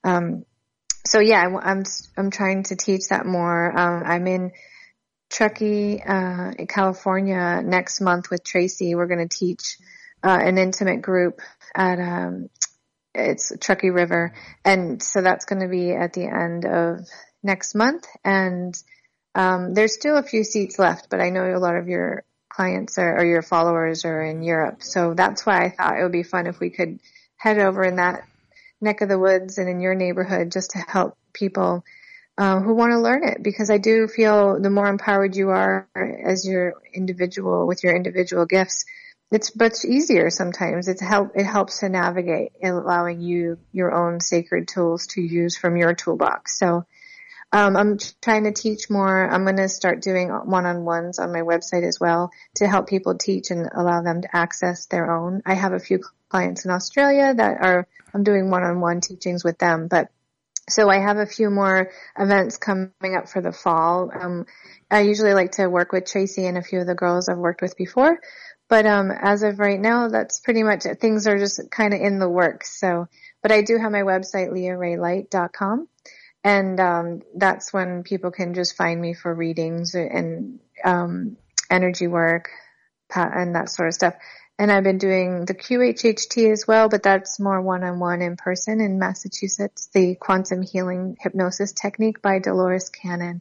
So yeah, I'm trying to teach that more. I'm in Truckee, California next month with Tracy. We're going to teach an intimate group at it's Truckee River, and so that's going to be at the end of next month. And there's still a few seats left, but I know a lot of your clients or your followers are in Europe, so that's why I thought it would be fun if we could head over in that neck of the woods and in your neighborhood just to help people who want to learn it, because I do feel the more empowered you are as your individual with your individual gifts, it's much easier sometimes. It helps to navigate, allowing you your own sacred tools to use from your toolbox. So I'm trying to teach more. I'm going to start doing one-on-ones on my website as well to help people teach and allow them to access their own. I have a few clients in Australia I'm doing one-on-one teachings with them, but so I have a few more events coming up for the fall. I usually like to work with Tracy and a few of the girls I've worked with before. But as of right now, that's pretty much it. Things are just kind of in the works. So, but I do have my website, leahraelight.com. And that's when people can just find me for readings and energy work and that sort of stuff. And I've been doing the QHHT as well, but that's more one-on-one in person in Massachusetts, the Quantum Healing Hypnosis Technique by Dolores Cannon.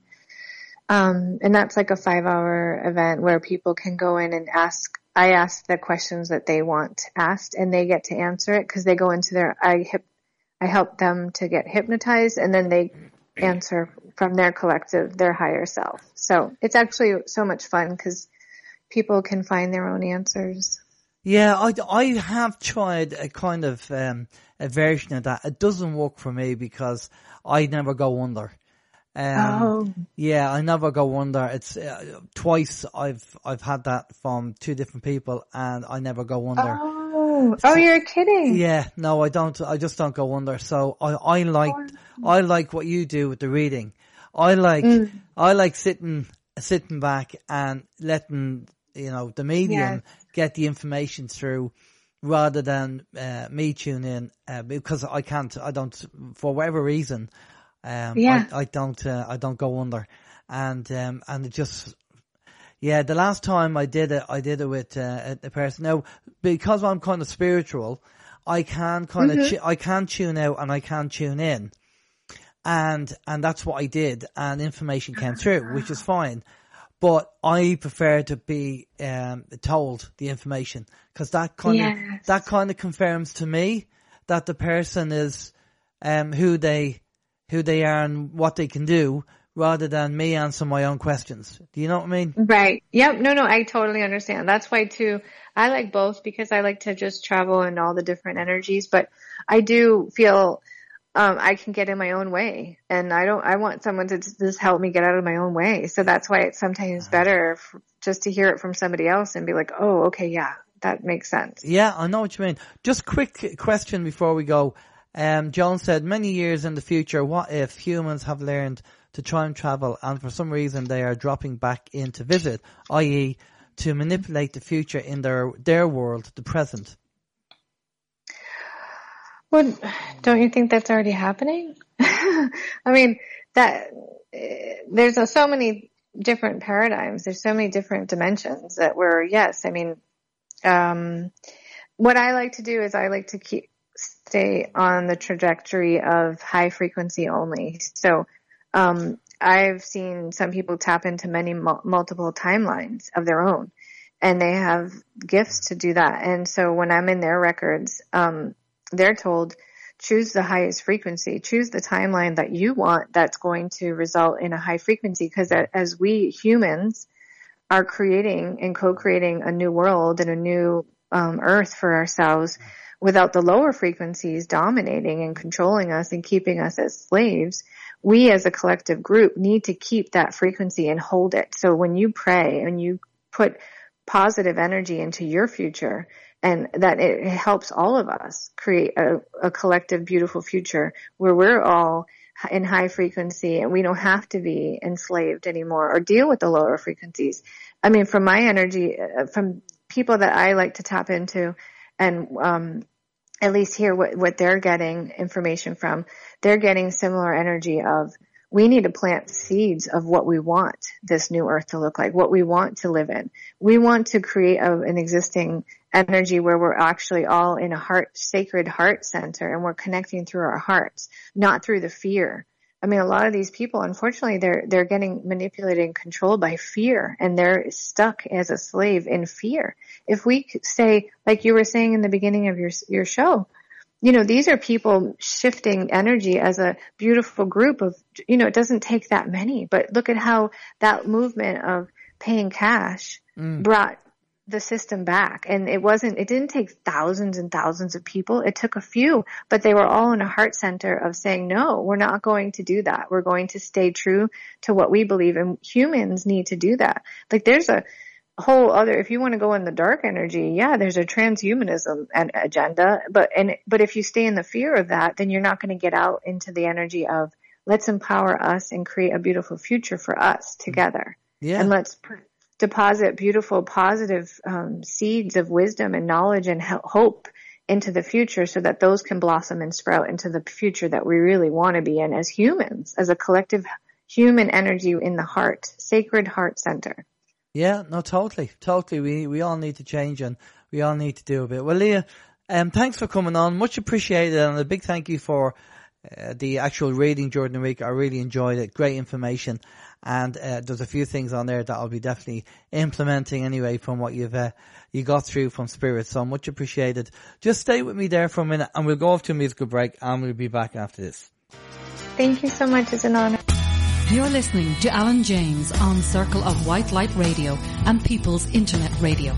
And that's like a 5-hour event where people can go in and I ask the questions that they want asked, and they get to answer it because they go into I help them to get hypnotized, and then they answer from their higher self. So it's actually so much fun because people can find their own answers. Yeah, I have tried a kind of a version of that. It doesn't work for me because I never go under. Yeah, I never go under. It's twice I've had that from 2 different people, and I never go under. Oh, you're kidding. Yeah, no, I don't. I just don't go under. So I like what you do with the reading. I like sitting back and letting the medium get the information through, rather than me tune in, because I don't, for whatever reason, I don't go under, and it just, the last time I did it with a person. Now, because I'm kind of spiritual, I can I can tune out and I can tune in, and that's what I did, and information came through, which is fine. But I prefer to be told the information, because that kind of confirms to me that the person is who they are and what they can do, rather than me answer my own questions. Do you know what I mean? Right. Yep. No, I totally understand. That's why too, I like both, because I like to just travel in all the different energies, but I do feel I can get in my own way, and I want someone to just help me get out of my own way. So that's why it's sometimes better just to hear it from somebody else and be like, oh, okay, yeah, that makes sense. Yeah, I know what you mean. Just quick question before we go. John said, many years in the future, what if humans have learned to time travel and for some reason they are dropping back in to visit, i.e. to manipulate the future in their world, the present? Well, don't you think that's already happening? I mean, there's so many different paradigms. There's so many different dimensions that what I like to do is I like to stay on the trajectory of high frequency only. So, I've seen some people tap into many multiple timelines of their own, and they have gifts to do that. And so when I'm in their records, they're told, choose the highest frequency, choose the timeline that you want that's going to result in a high frequency. Because as we humans are creating and co-creating a new world and a new earth for ourselves, without the lower frequencies dominating and controlling us and keeping us as slaves, we as a collective group need to keep that frequency and hold it. So when you pray and you put positive energy into your future, and that it helps all of us create a collective, beautiful future where we're all in high frequency and we don't have to be enslaved anymore or deal with the lower frequencies. I mean, from my energy, from people that I like to tap into and at least hear what they're getting information from, they're getting similar energy of, we need to plant seeds of what we want this new earth to look like, what we want to live in. We want to create an existing energy where we're actually all in a sacred heart center, and we're connecting through our hearts, not through the fear. I mean, a lot of these people, unfortunately, they're getting manipulated and controlled by fear, and they're stuck as a slave in fear. If we say, like you were saying in the beginning of your show, these are people shifting energy as a beautiful group of, it doesn't take that many, but look at how that movement of paying cash brought the system back. And it didn't take thousands and thousands of people. It took a few, but they were all in a heart center of saying, no, we're not going to do that. We're going to stay true to what we believe, and humans need to do that. Like there's a whole other, if you want to go in the dark energy, there's a transhumanism agenda, but if you stay in the fear of that, then you're not going to get out into the energy of, let's empower us and create a beautiful future for us together. Yeah. And let's deposit beautiful, positive seeds of wisdom and knowledge and hope into the future so that those can blossom and sprout into the future that we really want to be in as humans, as a collective human energy in the heart, sacred heart center. Yeah, no, totally. We all need to change, and we all need to do a bit. Well, Leah, thanks for coming on. Much appreciated, and a big thank you for the actual reading during the week. I really enjoyed it. Great information. And there's a few things on there that I'll be definitely implementing anyway from what you got through from Spirit. So much appreciated. Just stay with me there for a minute, and we'll go off to a musical break, and we'll be back after this. Thank you so much. It's an honor. You're listening to Alan James on Circle of White Light Radio and People's Internet Radio.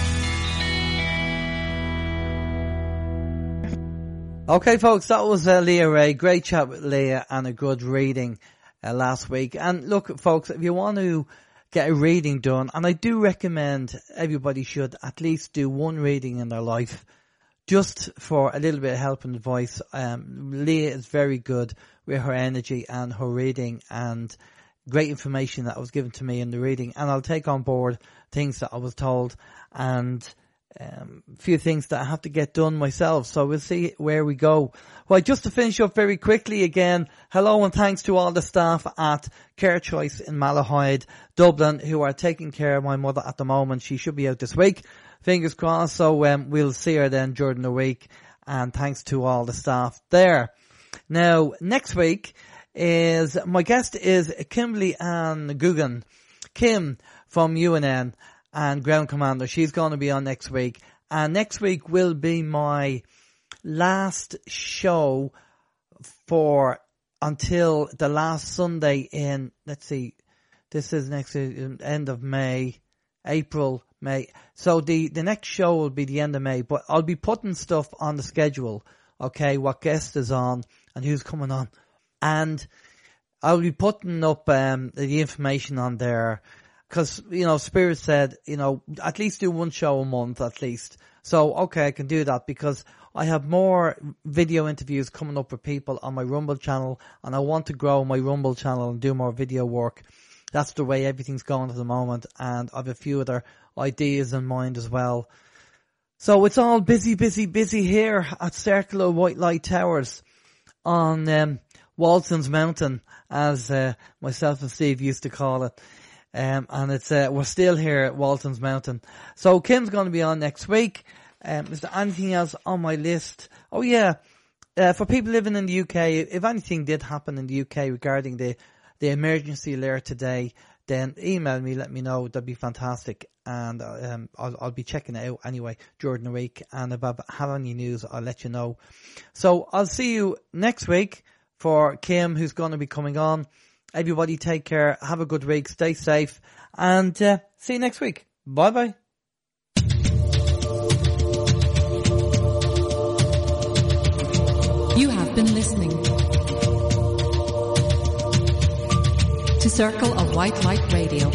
Okay, folks, that was Leah Ray. Great chat with Leah and a good reading last week. And look, folks, if you want to get a reading done, and I do recommend everybody should at least do one reading in their life, just for a little bit of help and advice. Leah is very good with her energy and her reading, and great information that was given to me in the reading. And I'll take on board things that I was told, and a few things that I have to get done myself. So we'll see where we go. Well, just to finish up very quickly again, hello and thanks to all the staff at Care Choice in Malahide, Dublin, who are taking care of my mother at the moment. She should be out this week. Fingers crossed. So we'll see her then during the week. And thanks to all the staff there. Now, next week my guest is Kimberly Ann Guggen. Kim from UNN and Ground Commander. She's going to be on next week. And next week will be my last show until the last Sunday in, let's see, this is next end of May, April, May. So the next show will be the end of May, but I'll be putting stuff on the schedule. Okay, what guest is on and who's coming on. And I'll be putting up the information on there. Because, Spirit said, at least do one show a month at least. So, okay, I can do that because I have more video interviews coming up with people on my Rumble channel, and I want to grow my Rumble channel and do more video work. That's the way everything's going at the moment, and I have a few other ideas in mind as well. So it's all busy here at Circle of White Light Towers on Walton's Mountain, as myself and Steve used to call it. And it's we're still here at Walton's Mountain. So Kim's going to be on next week. Is there anything else on my list? Oh yeah, for people living in the UK, if anything did happen in the UK regarding the emergency alert today, then email me, let me know. That'd be fantastic. And I'll be checking it out anyway during the week. And if I have any news, I'll let you know. So I'll see you next week for Kim, who's going to be coming on. Everybody take care, have a good week, stay safe, and see you next week. Bye bye. You have been listening to Circle of White Light Radio,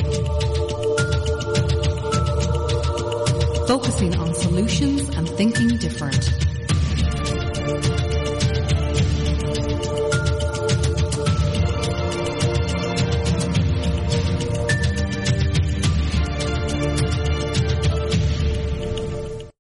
focusing on solutions and thinking different.